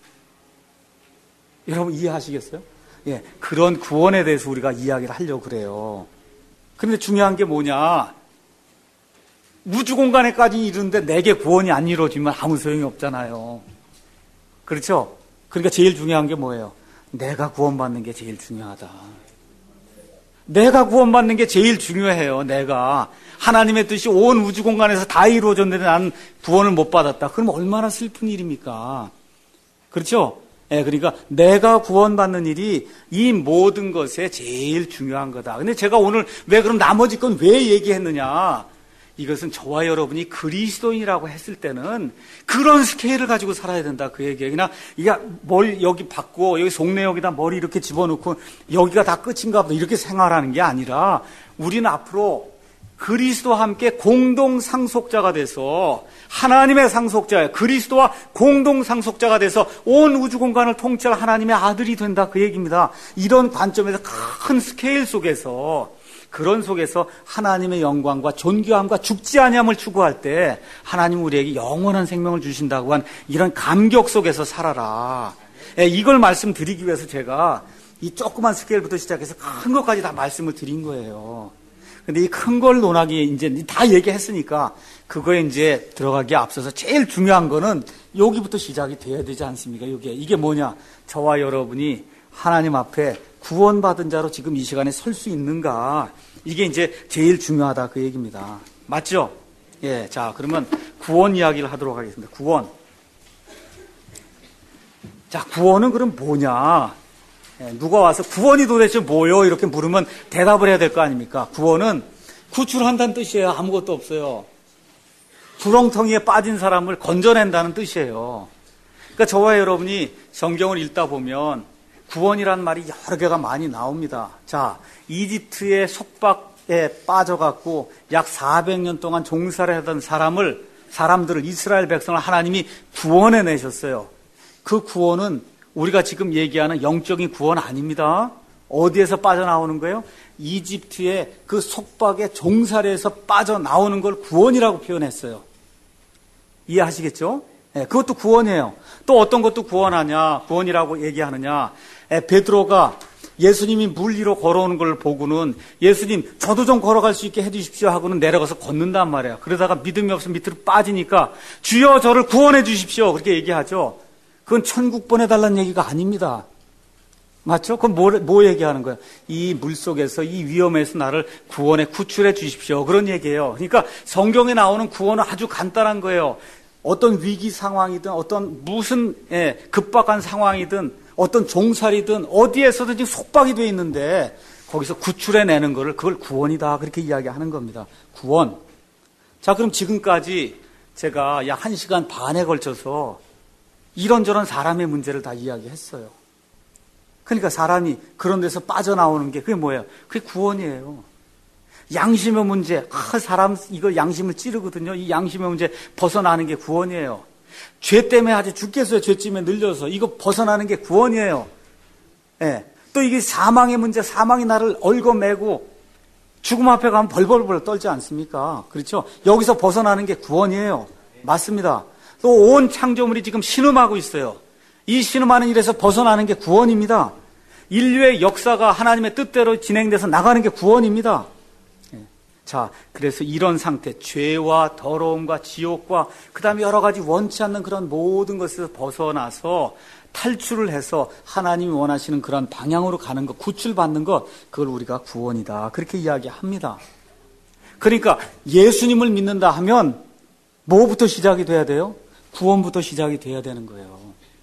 여러분 이해하시겠어요? 예, 그런 구원에 대해서 우리가 이야기를 하려고 그래요. 그런데 중요한 게 뭐냐? 우주 공간에까지 이르는데 내게 구원이 안 이루어지면 아무 소용이 없잖아요. 그렇죠? 그러니까 제일 중요한 게 뭐예요? 내가 구원받는 게 제일 중요하다. 내가 구원받는 게 제일 중요해요. 내가 하나님의 뜻이 온 우주 공간에서 다 이루어졌는데 나는 구원을 못 받았다. 그럼 얼마나 슬픈 일입니까? 그렇죠? 예, 그러니까 내가 구원받는 일이 이 모든 것에 제일 중요한 거다. 근데 제가 오늘 왜 그럼 나머지 건 왜 얘기했느냐? 이것은 저와 여러분이 그리스도인이라고 했을 때는 그런 스케일을 가지고 살아야 된다. 그 얘기예요. 그냥 이게 머리 여기 받고 여기 속내 여기다 머리 이렇게 집어넣고 여기가 다 끝인가 보다 이렇게 생활하는 게 아니라 우리는 앞으로 그리스도와 함께 공동 상속자가 돼서 하나님의 상속자예요. 그리스도와 공동 상속자가 돼서 온 우주 공간을 통치할 하나님의 아들이 된다. 그 얘기입니다. 이런 관점에서 큰 스케일 속에서 그런 속에서 하나님의 영광과 존귀함과 죽지 아니함을 추구할 때 하나님 우리에게 영원한 생명을 주신다고 한 이런 감격 속에서 살아라. 예, 이걸 말씀드리기 위해서 제가 이 조그만 스케일부터 시작해서 큰 것까지 다 말씀을 드린 거예요. 근데 이 큰 걸 논하기 이제 다 얘기했으니까 그거에 이제 들어가기에 앞서서 제일 중요한 거는 여기부터 시작이 돼야 되지 않습니까? 이게 이게 뭐냐? 저와 여러분이 하나님 앞에 구원받은 자로 지금 이 시간에 설 수 있는가? 이게 이제 제일 중요하다 그 얘기입니다. 맞죠? 예, 자 그러면 구원 이야기를 하도록 하겠습니다. 구원. 자, 구원은 그럼 뭐냐? 예, 누가 와서 구원이 도대체 뭐요? 이렇게 물으면 대답을 해야 될 거 아닙니까? 구원은 구출한다는 뜻이에요. 아무것도 없어요. 구렁텅이에 빠진 사람을 건져낸다는 뜻이에요. 그러니까 저와 여러분이 성경을 읽다 보면 구원이라는 말이 여러 개가 많이 나옵니다. 자, 이집트의 속박에 빠져갖고 약 사백 년 동안 종살이 하던 사람을, 사람들을, 이스라엘 백성을 하나님이 구원해 내셨어요. 그 구원은 우리가 지금 얘기하는 영적인 구원 아닙니다. 어디에서 빠져나오는 거예요? 이집트의 그 속박의 종살이에서 빠져나오는 걸 구원이라고 표현했어요. 이해하시겠죠? 네, 그것도 구원이에요. 또 어떤 것도 구원하냐, 구원이라고 얘기하느냐. 네, 베드로가 예수님이 물 위로 걸어오는 걸 보고는 예수님 저도 좀 걸어갈 수 있게 해주십시오 하고는 내려가서 걷는단 말이에요. 그러다가 믿음이 없어 밑으로 빠지니까 주여 저를 구원해 주십시오 그렇게 얘기하죠. 그건 천국 보내달라는 얘기가 아닙니다. 맞죠? 그건 뭐, 뭐 얘기하는 거예요? 이 물속에서 이 위험에서 나를 구원해 구출해 주십시오 그런 얘기예요. 그러니까 성경에 나오는 구원은 아주 간단한 거예요. 어떤 위기 상황이든 어떤 무슨 예, 급박한 상황이든 어떤 종살이든 어디에서든 지금 속박이 돼 있는데 거기서 구출해내는 거를 그걸 구원이다 그렇게 이야기하는 겁니다. 구원. 자, 그럼 지금까지 제가 약 한 시간 반에 걸쳐서 이런저런 사람의 문제를 다 이야기했어요. 그러니까 사람이 그런 데서 빠져나오는 게 그게 뭐예요? 그게 구원이에요. 양심의 문제, 아, 사람 이거 양심을 찌르거든요. 이 양심의 문제 벗어나는 게 구원이에요. 죄 때문에 아주 죽겠어요. 죄짐에 늘려서 이거 벗어나는 게 구원이에요. 예. 또 이게 사망의 문제, 사망이 나를 얽어매고 죽음 앞에 가면 벌벌벌 떨지 않습니까? 그렇죠? 여기서 벗어나는 게 구원이에요. 맞습니다. 또 온 창조물이 지금 신음하고 있어요. 이 신음하는 일에서 벗어나는 게 구원입니다. 인류의 역사가 하나님의 뜻대로 진행돼서 나가는 게 구원입니다. 자, 그래서 이런 상태, 죄와 더러움과 지옥과 그 다음에 여러 가지 원치 않는 그런 모든 것에서 벗어나서 탈출을 해서 하나님이 원하시는 그런 방향으로 가는 것, 구출받는 것, 그걸 우리가 구원이다. 그렇게 이야기합니다. 그러니까 예수님을 믿는다 하면 뭐부터 시작이 돼야 돼요? 구원부터 시작이 돼야 되는 거예요.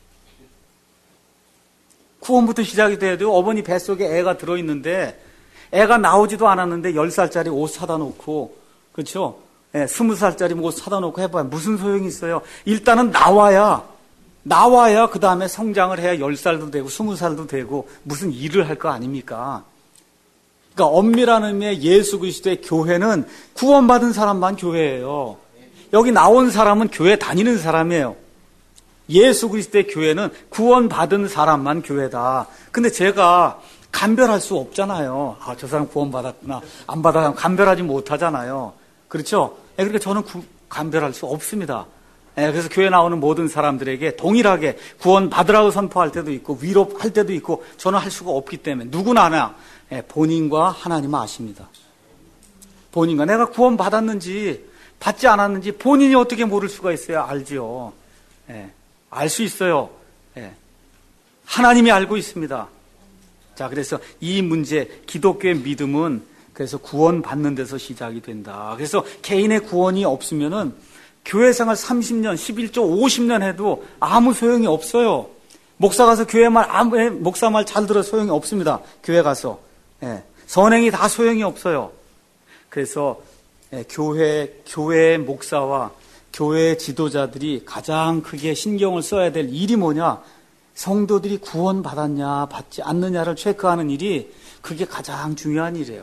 구원부터 시작이 돼야 돼요. 어머니 뱃속에 애가 들어있는데 애가 나오지도 않았는데 열 살짜리 옷 사다 놓고, 그렇죠? 예, 스무 살짜리 옷 사다 놓고 해봐요. 무슨 소용이 있어요? 일단은 나와야, 나와야 그 다음에 성장을 해야 열 살도 되고 스무 살도 되고 무슨 일을 할 거 아닙니까? 그러니까 엄밀한 의미의 예수 그리스도의 교회는 구원받은 사람만 교회예요. 여기 나온 사람은 교회 다니는 사람이에요. 예수 그리스도의 교회는 구원받은 사람만 교회다. 근데 제가 감별할 수 없잖아요. 아, 저 사람 구원받았구나. 안 받았으면 감별하지 못하잖아요. 그렇죠? 네, 그러니까 저는 구, 감별할 수 없습니다. 네, 그래서 교회 나오는 모든 사람들에게 동일하게 구원받으라고 선포할 때도 있고 위로할 때도 있고 저는 할 수가 없기 때문에 누구나 네, 본인과 하나님은 아십니다. 본인과 내가 구원받았는지 받지 않았는지 본인이 어떻게 모를 수가 있어요? 알지요. 네, 알 수 있어요. 네, 하나님이 알고 있습니다. 자, 그래서 이 문제, 기독교의 믿음은 그래서 구원받는 데서 시작이 된다. 그래서 개인의 구원이 없으면은 교회 생활 삼십 년, 십일 조, 오십 년 해도 아무 소용이 없어요. 목사 가서 교회 말, 아무, 목사 말 잘 들어 소용이 없습니다. 교회 가서. 예, 선행이 다 소용이 없어요. 그래서 예, 교회, 교회의 목사와 교회의 지도자들이 가장 크게 신경을 써야 될 일이 뭐냐? 성도들이 구원받았냐, 받지 않느냐를 체크하는 일이 그게 가장 중요한 일이에요.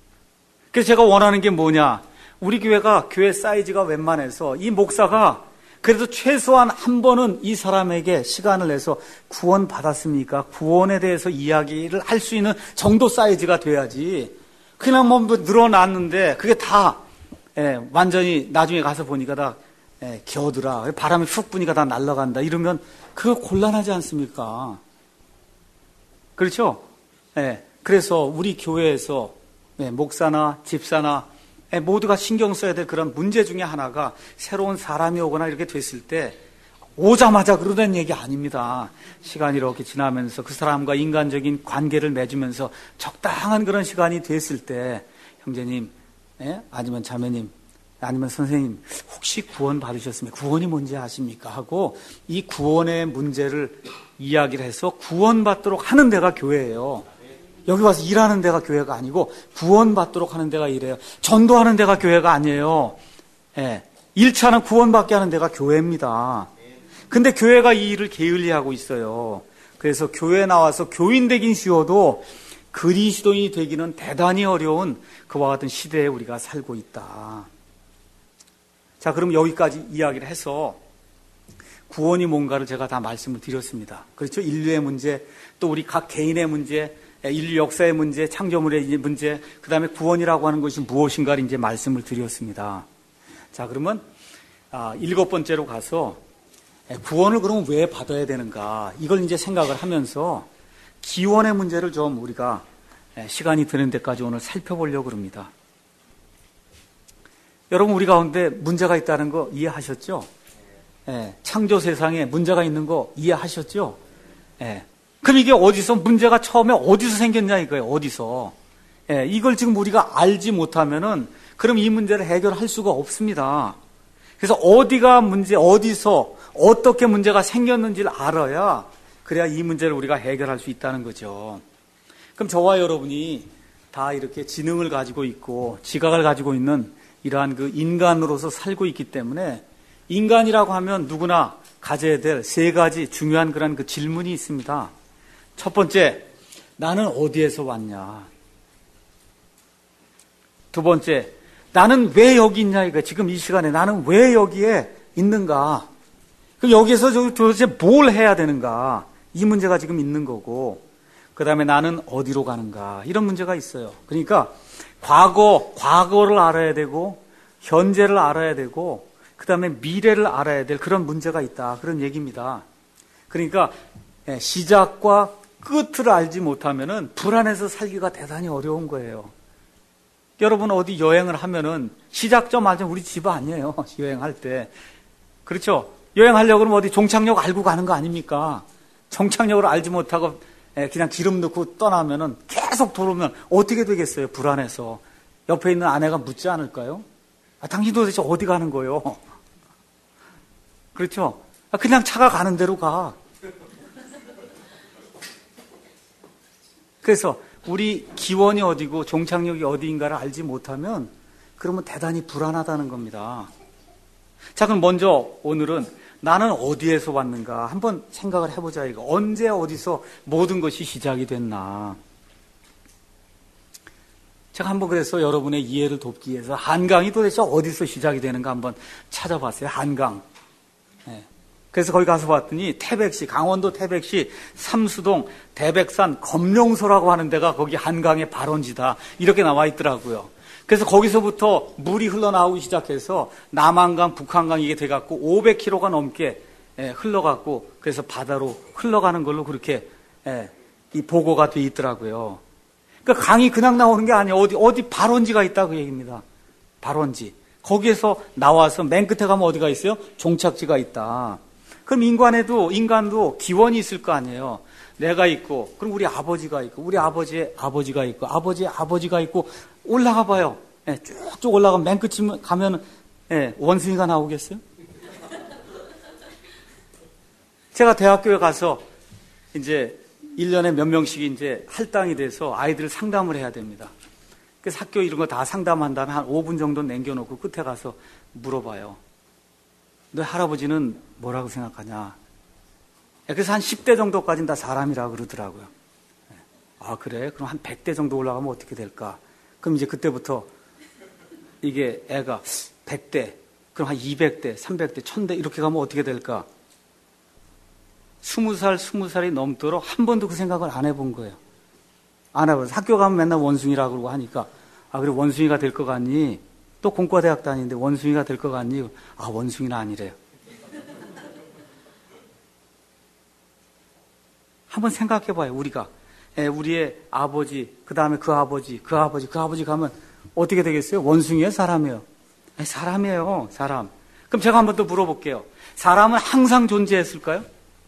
그래서 제가 원하는 게 뭐냐? 우리 교회가 교회 사이즈가 웬만해서 이 목사가 그래도 최소한 한 번은 이 사람에게 시간을 내서 구원 받았습니까? 구원에 대해서 이야기를 할 수 있는 정도 사이즈가 돼야지. 그냥 뭐 늘어났는데 그게 다 예, 완전히 나중에 가서 보니까 다 예, 겨우더라. 바람이 훅 부니까 다 날아간다. 이러면 그거 곤란하지 않습니까? 그렇죠? 예, 그래서 우리 교회에서 예, 목사나 집사나 예, 모두가 신경 써야 될 그런 문제 중에 하나가 새로운 사람이 오거나 이렇게 됐을 때 오자마자 그러는 얘기 아닙니다. 시간이 이렇게 지나면서 그 사람과 인간적인 관계를 맺으면서 적당한 그런 시간이 됐을 때 형제님, 예? 아니면 자매님, 아니면 선생님 혹시 구원 받으셨습니까? 구원이 뭔지 아십니까? 하고 이 구원의 문제를 이야기를 해서 구원받도록 하는 데가 교회예요. 여기 와서 일하는 데가 교회가 아니고 구원받도록 하는 데가 이래요. 전도하는 데가 교회가 아니에요. 예. 일 차는 구원받게 하는 데가 교회입니다. 근데 교회가 이 일을 게을리하고 있어요. 그래서 교회에 나와서 교인 되긴 쉬워도 그리스도인이 되기는 대단히 어려운 그와 같은 시대에 우리가 살고 있다. 자, 그럼 여기까지 이야기를 해서 구원이 뭔가를 제가 다 말씀을 드렸습니다. 그렇죠? 인류의 문제, 또 우리 각 개인의 문제, 인류 역사의 문제, 창조물의 문제, 그 다음에 구원이라고 하는 것이 무엇인가를 이제 말씀을 드렸습니다. 자, 그러면 아, 일곱 번째로 가서 구원을 그러면 왜 받아야 되는가? 이걸 이제 생각을 하면서 기원의 문제를 좀 우리가 시간이 드는 데까지 오늘 살펴보려고 합니다. 여러분, 우리 가운데 문제가 있다는 거 이해하셨죠? 예, 창조 세상에 문제가 있는 거 이해하셨죠? 예. 그럼 이게 어디서, 문제가 처음에 어디서 생겼냐 이거예요, 어디서. 예, 이걸 지금 우리가 알지 못하면은, 그럼 이 문제를 해결할 수가 없습니다. 그래서 어디가 문제, 어디서, 어떻게 문제가 생겼는지를 알아야, 그래야 이 문제를 우리가 해결할 수 있다는 거죠. 그럼 저와 여러분이 다 이렇게 지능을 가지고 있고, 지각을 가지고 있는 이러한 그 인간으로서 살고 있기 때문에, 인간이라고 하면 누구나 가져야 될 세 가지 중요한 그런 그 질문이 있습니다. 첫 번째, 나는 어디에서 왔냐? 두 번째, 나는 왜 여기 있냐? 이거 지금 이 시간에 나는 왜 여기에 있는가? 그럼 여기에서 도대체 뭘 해야 되는가? 이 문제가 지금 있는 거고, 그 다음에 나는 어디로 가는가? 이런 문제가 있어요. 그러니까 과거, 과거를 알아야 되고, 현재를 알아야 되고, 그 다음에 미래를 알아야 될 그런 문제가 있다. 그런 얘기입니다. 그러니까 시작과 끝을 알지 못하면은 불안해서 살기가 대단히 어려운 거예요. 여러분 어디 여행을 하면은 시작점 알면 우리 집 아니에요. 여행할 때. 그렇죠? 여행하려고 그러면 어디 종착역 알고 가는 거 아닙니까? 종착역을 알지 못하고 그냥 기름 넣고 떠나면은 계속 돌아오면 어떻게 되겠어요? 불안해서. 옆에 있는 아내가 묻지 않을까요? 아, 당신 도대체 어디 가는 거예요? 그렇죠? 그냥 차가 가는 대로 가. 그래서 우리 기원이 어디고 종착역이 어디인가를 알지 못하면 그러면 대단히 불안하다는 겁니다. 자, 그럼 먼저 오늘은 나는 어디에서 왔는가 한번 생각을 해보자. 이거 언제 어디서 모든 것이 시작이 됐나. 제가 한번 그래서 여러분의 이해를 돕기 위해서 한강이 도대체 어디서 시작이 되는가 한번 찾아봤어요. 한강. 네. 그래서 거기 가서 봤더니 태백시, 강원도 태백시 삼수동 대백산 검룡소라고 하는 데가 거기 한강의 발원지다. 이렇게 나와 있더라고요. 그래서 거기서부터 물이 흘러나오기 시작해서 남한강, 북한강 이게 돼갖고 오백 킬로미터가 넘게 흘러갖고 그래서 바다로 흘러가는 걸로 그렇게 이 보고가 돼 있더라고요. 그러니까 강이 그냥 나오는 게 아니에요. 어디, 어디 발원지가 있다 그 얘기입니다. 발원지. 거기에서 나와서 맨 끝에 가면 어디가 있어요? 종착지가 있다. 그럼 인간에도, 인간도 기원이 있을 거 아니에요. 내가 있고, 그럼 우리 아버지가 있고, 우리 아버지의 아버지가 있고, 아버지의 아버지가 있고, 올라가 봐요. 예, 쭉쭉 올라가면 맨 끝에 가면, 예, 원숭이가 나오겠어요? 제가 대학교에 가서, 이제, 일 년에 몇 명씩 이제 할당이 돼서 아이들 상담을 해야 됩니다. 그래서 학교 이런 거 다 상담한 다음에 한 오 분 정도 남겨놓고 끝에 가서 물어봐요. 너 할아버지는 뭐라고 생각하냐? 그래서 한 십 대 정도까지는 다 사람이라고 그러더라고요. 아, 그래? 그럼 한 백 대 정도 올라가면 어떻게 될까? 그럼 이제 그때부터 이게 애가 백 대. 그럼 한 이백 대, 삼백 대, 천 대 이렇게 가면 어떻게 될까? 스무 살, 스무 살이 넘도록 한 번도 그 생각을 안 해본 거예요. 안 해봐서 학교 가면 맨날 원숭이라고 그러고 하니까 아, 그래 원숭이가 될 것 같니? 또 공과대학 다니는데 원숭이가 될 것 같니? 아, 원숭이는 아니래요. 한번 생각해봐요. 우리가 우리의 아버지, 그 다음에 그 아버지, 그 아버지, 그 아버지 가면 어떻게 되겠어요? 원숭이에요? 사람이에요? 사람이에요. 사람. 그럼 제가 한번 더 물어볼게요. 사람은 항상 존재했을까요?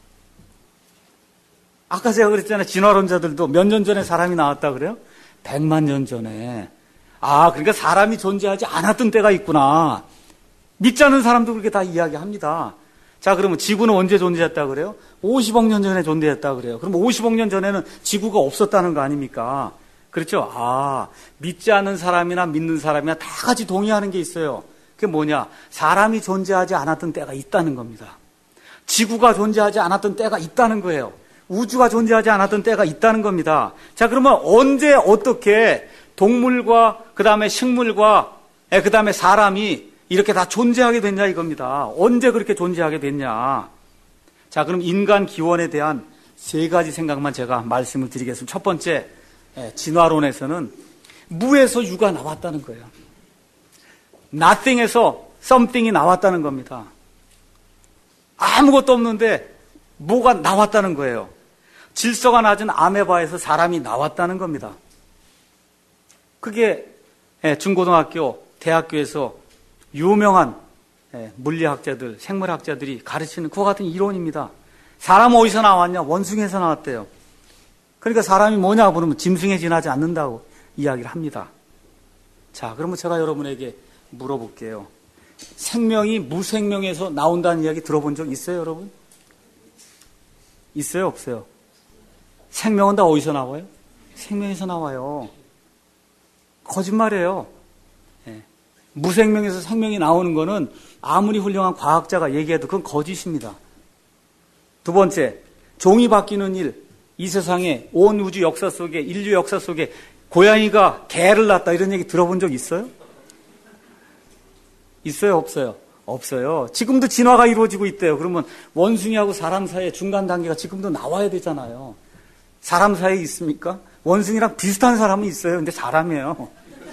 아까 제가 그랬잖아요. 진화론자들도 몇 년 전에 사람이 나왔다 그래요? 백만 년 전에. 아, 그러니까 사람이 존재하지 않았던 때가 있구나. 믿지 않는 사람도 그렇게 다 이야기합니다. 자, 그러면 지구는 언제 존재했다 그래요? 오십억 년 전에 존재했다 그래요. 그럼 오십억 년 전에는 지구가 없었다는 거 아닙니까? 그렇죠? 아, 믿지 않는 사람이나 믿는 사람이나 다 같이 동의하는 게 있어요. 그게 뭐냐? 사람이 존재하지 않았던 때가 있다는 겁니다. 지구가 존재하지 않았던 때가 있다는 거예요. 우주가 존재하지 않았던 때가 있다는 겁니다. 자, 그러면 언제 어떻게 동물과 그 다음에 식물과 그 다음에 사람이 이렇게 다 존재하게 됐냐 이겁니다. 언제 그렇게 존재하게 됐냐. 자, 그럼 인간 기원에 대한 세 가지 생각만 제가 말씀을 드리겠습니다. 첫 번째, 진화론에서는 무에서 유가 나왔다는 거예요. nothing에서 something이 나왔다는 겁니다. 아무것도 없는데 뭐가 나왔다는 거예요. 질서가 낮은 아메바에서 사람이 나왔다는 겁니다. 그게 중고등학교, 대학교에서 유명한 물리학자들, 생물학자들이 가르치는 그와 같은 이론입니다. 사람 어디서 나왔냐? 원숭이에서 나왔대요. 그러니까 사람이 뭐냐 그러면 짐승에 지나지 않는다고 이야기를 합니다. 자, 그러면 제가 여러분에게 물어볼게요. 생명이 무생명에서 나온다는 이야기 들어본 적 있어요, 여러분? 있어요, 없어요? 생명은 다 어디서 나와요? 생명에서 나와요. 거짓말이에요. 예. 무생명에서 생명이 나오는 거는 아무리 훌륭한 과학자가 얘기해도 그건 거짓입니다. 두 번째, 종이 바뀌는 일. 이 세상에 온 우주 역사 속에, 인류 역사 속에 고양이가 개를 낳았다 이런 얘기 들어본 적 있어요? 있어요, 없어요? 없어요. 지금도 진화가 이루어지고 있대요. 그러면 원숭이하고 사람 사이에 중간 단계가 지금도 나와야 되잖아요. 사람 사이에 있습니까? 원숭이랑 비슷한 사람은 있어요. 근데 사람이에요.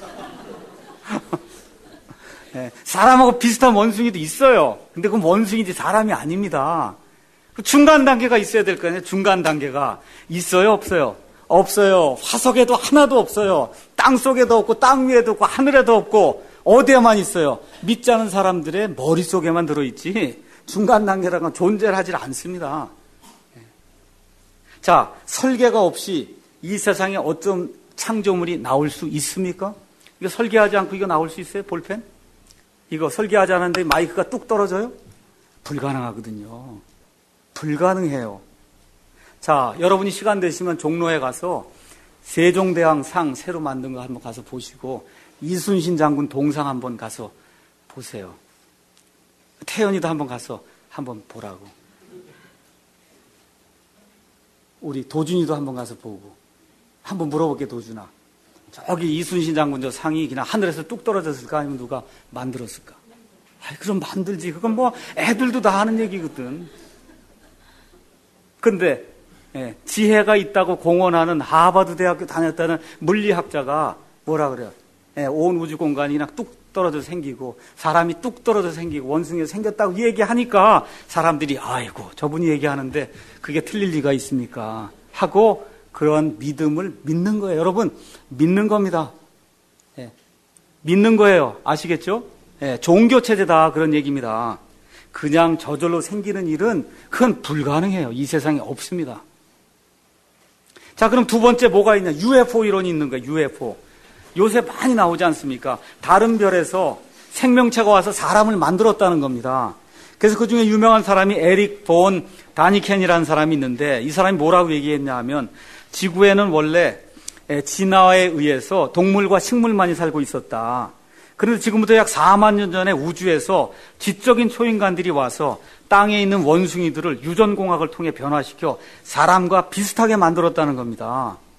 네, 사람하고 비슷한 원숭이도 있어요. 근데 그건 원숭이지 사람이 아닙니다. 중간 단계가 있어야 될 거 아니에요. 중간 단계가 있어요, 없어요? 없어요. 화석에도 하나도 없어요. 땅 속에도 없고 땅 위에도 없고 하늘에도 없고 어디에만 있어요? 믿지 않은 사람들의 머릿속에만 들어있지 중간 단계라는 건 존재를 하질 않습니다. 자, 설계가 없이 이 세상에 어떤 창조물이 나올 수 있습니까? 이거 설계하지 않고 이거 나올 수 있어요? 볼펜? 이거 설계하지 않았는데 마이크가 뚝 떨어져요? 불가능하거든요. 불가능해요. 자, 여러분이 시간 되시면 종로에 가서 세종대왕 상 새로 만든 거 한번 가서 보시고 이순신 장군 동상 한번 가서 보세요. 태연이도 한번 가서 한번 보라고. 우리 도준이도 한번 가서 보고 한번 물어볼게. 도준아, 저기 이순신 장군 저 상이 그냥 하늘에서 뚝 떨어졌을까 아니면 누가 만들었을까? 아이, 그럼 만들지. 그건 뭐 애들도 다 하는 얘기거든. 근데 예, 지혜가 있다고 공언하는 하버드 대학교 다녔다는 물리학자가 뭐라 그래요? 예, 온 우주 공간이 그냥 뚝 떨어져 생기고 사람이 뚝 떨어져 생기고 원숭이가 생겼다고 얘기하니까 사람들이 아이고 저분이 얘기하는데 그게 틀릴 리가 있습니까? 하고 그런 믿음을 믿는 거예요. 여러분, 믿는 겁니다. 예, 믿는 거예요. 아시겠죠? 예, 종교체제다 그런 얘기입니다. 그냥 저절로 생기는 일은 그건 불가능해요. 이 세상에 없습니다. 자, 그럼 두 번째 뭐가 있냐? 유에프오 이론이 있는 거예요. 유에프오. 요새 많이 나오지 않습니까? 다른 별에서 생명체가 와서 사람을 만들었다는 겁니다. 그래서 그 중에 유명한 사람이 에릭 본 다니켄이라는 사람이 있는데 이 사람이 뭐라고 얘기했냐 하면 지구에는 원래 진화에 의해서 동물과 식물만이 살고 있었다. 그런데 지금부터 약 사만 년 전에 우주에서 지적인 초인간들이 와서 땅에 있는 원숭이들을 유전공학을 통해 변화시켜 사람과 비슷하게 만들었다는 겁니다.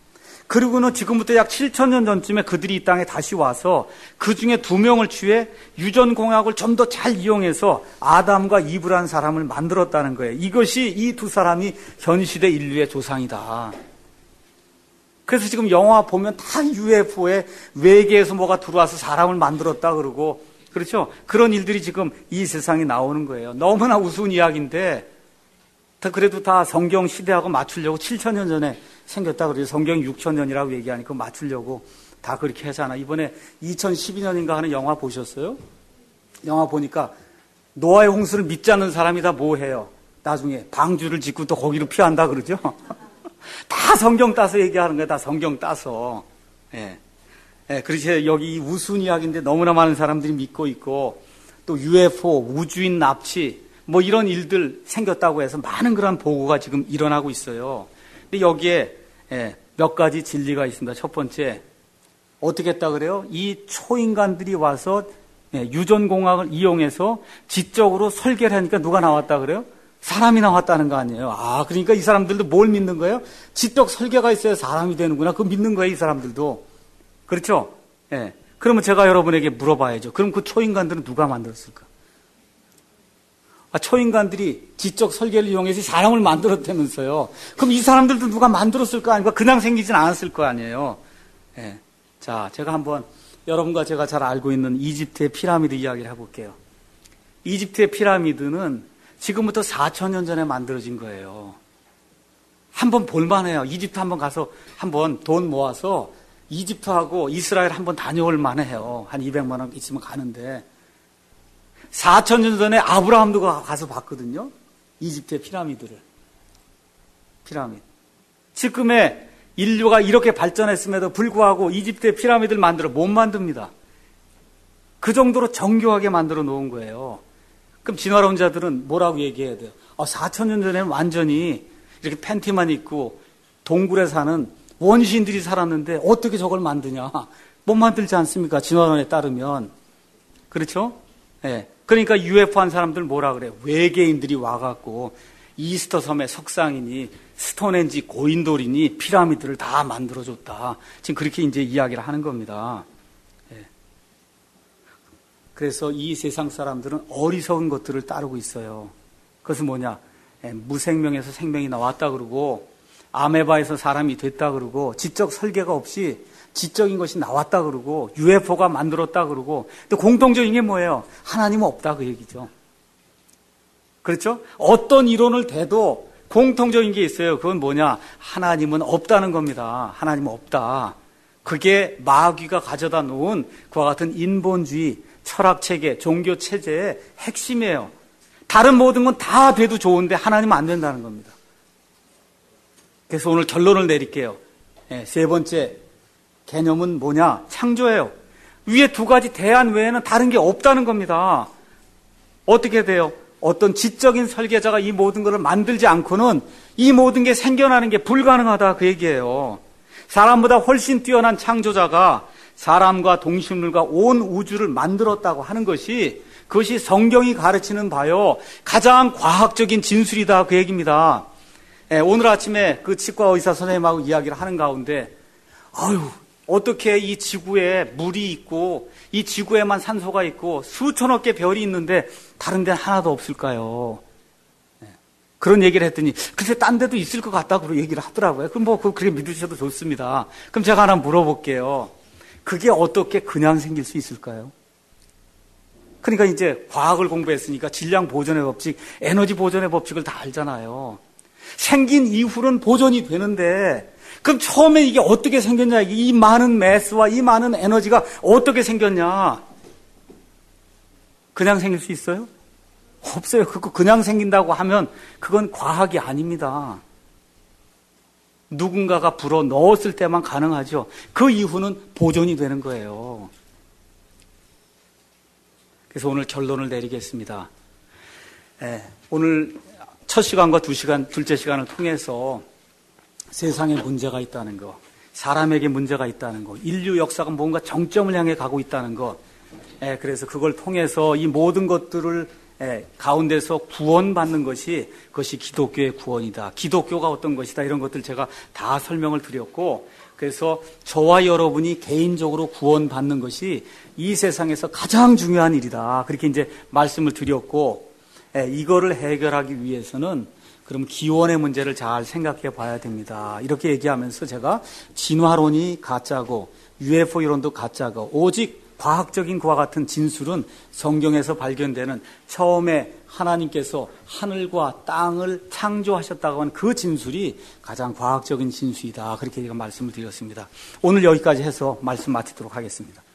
그리고는 지금부터 약 칠천 년 전쯤에 그들이 이 땅에 다시 와서 그 중에 두 명을 취해 유전공학을 좀 더 잘 이용해서 아담과 이브라는 사람을 만들었다는 거예요. 이것이 이 두 사람이 현 시대 인류의 조상이다. 그래서 지금 영화 보면 다 유에프오에 외계에서 뭐가 들어와서 사람을 만들었다 그러고, 그렇죠? 그런 일들이 지금 이 세상에 나오는 거예요. 너무나 우스운 이야기인데 그래도 다 성경 시대하고 맞추려고 칠천 년 전에 생겼다 그러죠. 성경이 육천 년이라고 얘기하니까 맞추려고 다 그렇게 하잖아. 이번에 이천십이 년인가 하는 영화 보셨어요? 영화 보니까 노아의 홍수를 믿지 않는 사람이 다 뭐 해요? 나중에 방주를 짓고 또 거기로 피한다 그러죠. 다 성경 따서 얘기하는 거야. 다 성경 따서. 예. 예, 그래서 여기 이 우스운 이야기인데 너무나 많은 사람들이 믿고 있고, 또 유에프오, 우주인 납치, 뭐 이런 일들 생겼다고 해서 많은 그런 보고가 지금 일어나고 있어요. 근데 여기에 예, 몇 가지 진리가 있습니다. 첫 번째, 어떻게 했다 그래요? 이 초인간들이 와서 예, 유전공학을 이용해서 지적으로 설계를 하니까 누가 나왔다 그래요? 사람이 나왔다는 거 아니에요. 아, 그러니까 이 사람들도 뭘 믿는 거예요? 지적 설계가 있어야 사람이 되는구나. 그거 믿는 거예요, 이 사람들도. 그렇죠? 예. 그러면 제가 여러분에게 물어봐야죠. 그럼 그 초인간들은 누가 만들었을까? 아, 초인간들이 지적 설계를 이용해서 사람을 만들었다면서요. 그럼 이 사람들도 누가 만들었을 거 아니고 그냥 생기진 않았을 거 아니에요. 예. 자, 제가 한번 여러분과 제가 잘 알고 있는 이집트의 피라미드 이야기를 해볼게요. 이집트의 피라미드는 지금부터 사천 년 전에 만들어진 거예요. 한번 볼만해요. 이집트 한번 가서 한번 돈 모아서 이집트하고 이스라엘 한번 다녀올 만해요. 한 이백만 원 있으면 가는데. 사천 년 전에 아브라함도 가서 봤거든요. 이집트의 피라미드를. 피라미드. 지금의 인류가 이렇게 발전했음에도 불구하고 이집트의 피라미드를 만들어 못 만듭니다. 그 정도로 정교하게 만들어 놓은 거예요. 그럼 진화론 자들은 뭐라고 얘기해야 돼요? 아, 사천 년 전에는 완전히 이렇게 팬티만 입고 동굴에 사는 원시인들이 살았는데 어떻게 저걸 만드냐? 못 만들지 않습니까? 진화론에 따르면. 그렇죠? 예. 네. 그러니까 유에프오 한 사람들 뭐라 그래요? 외계인들이 와갖고 이스터 섬의 석상이니 스톤헨지 고인돌이니 피라미드를 다 만들어줬다. 지금 그렇게 이제 이야기를 하는 겁니다. 예. 그래서 이 세상 사람들은 어리석은 것들을 따르고 있어요. 그것은 뭐냐? 예, 무생명에서 생명이 나왔다 그러고 아메바에서 사람이 됐다 그러고 지적 설계가 없이 지적인 것이 나왔다 그러고 유에프오가 만들었다 그러고, 근데 공통적인 게 뭐예요? 하나님은 없다 그 얘기죠. 그렇죠? 어떤 이론을 대도 공통적인 게 있어요. 그건 뭐냐? 하나님은 없다는 겁니다. 하나님은 없다. 그게 마귀가 가져다 놓은 그와 같은 인본주의, 철학체계, 종교체제의 핵심이에요. 다른 모든 건 다 돼도 좋은데 하나님은 안 된다는 겁니다. 그래서 오늘 결론을 내릴게요. 네, 세 번째 개념은 뭐냐? 창조예요. 위에 두 가지 대안 외에는 다른 게 없다는 겁니다. 어떻게 돼요? 어떤 지적인 설계자가 이 모든 것을 만들지 않고는 이 모든 게 생겨나는 게 불가능하다 그 얘기예요. 사람보다 훨씬 뛰어난 창조자가 사람과 동식물과 온 우주를 만들었다고 하는 것이, 그것이 성경이 가르치는 바요 가장 과학적인 진술이다 그 얘기입니다. 예, 오늘 아침에 그 치과 의사 선생님하고 이야기를 하는 가운데, 아유, 어떻게 이 지구에 물이 있고 이 지구에만 산소가 있고 수천억 개 별이 있는데 다른 데는 하나도 없을까요? 네. 그런 얘기를 했더니 글쎄 딴 데도 있을 것 같다고 얘기를 하더라고요. 그럼 뭐 그렇게 믿으셔도 좋습니다. 그럼 제가 하나 물어볼게요. 그게 어떻게 그냥 생길 수 있을까요? 그러니까 이제 과학을 공부했으니까 질량 보존의 법칙, 에너지 보존의 법칙을 다 알잖아요. 생긴 이후로는 보존이 되는데 그럼 처음에 이게 어떻게 생겼냐? 이 많은 매스와 이 많은 에너지가 어떻게 생겼냐? 그냥 생길 수 있어요? 없어요. 그거 그냥 생긴다고 하면 그건 과학이 아닙니다. 누군가가 불어 넣었을 때만 가능하죠. 그 이후는 보존이 되는 거예요. 그래서 오늘 결론을 내리겠습니다. 네, 오늘 첫 시간과 두 시간, 둘째 시간을 통해서 세상에 문제가 있다는 거, 사람에게 문제가 있다는 거, 인류 역사가 뭔가 정점을 향해 가고 있다는 거, 예, 그래서 그걸 통해서 이 모든 것들을 예, 가운데서 구원받는 것이, 그것이 기독교의 구원이다. 기독교가 어떤 것이다. 이런 것들 제가 다 설명을 드렸고, 그래서 저와 여러분이 개인적으로 구원받는 것이 이 세상에서 가장 중요한 일이다. 그렇게 이제 말씀을 드렸고, 예, 이거를 해결하기 위해서는 그럼 기원의 문제를 잘 생각해 봐야 됩니다. 이렇게 얘기하면서 제가 진화론이 가짜고 유에프오 이론도 가짜고 오직 과학적인 그와 같은 진술은 성경에서 발견되는 처음에 하나님께서 하늘과 땅을 창조하셨다고 하는 그 진술이 가장 과학적인 진술이다. 그렇게 제가 말씀을 드렸습니다. 오늘 여기까지 해서 말씀 마치도록 하겠습니다.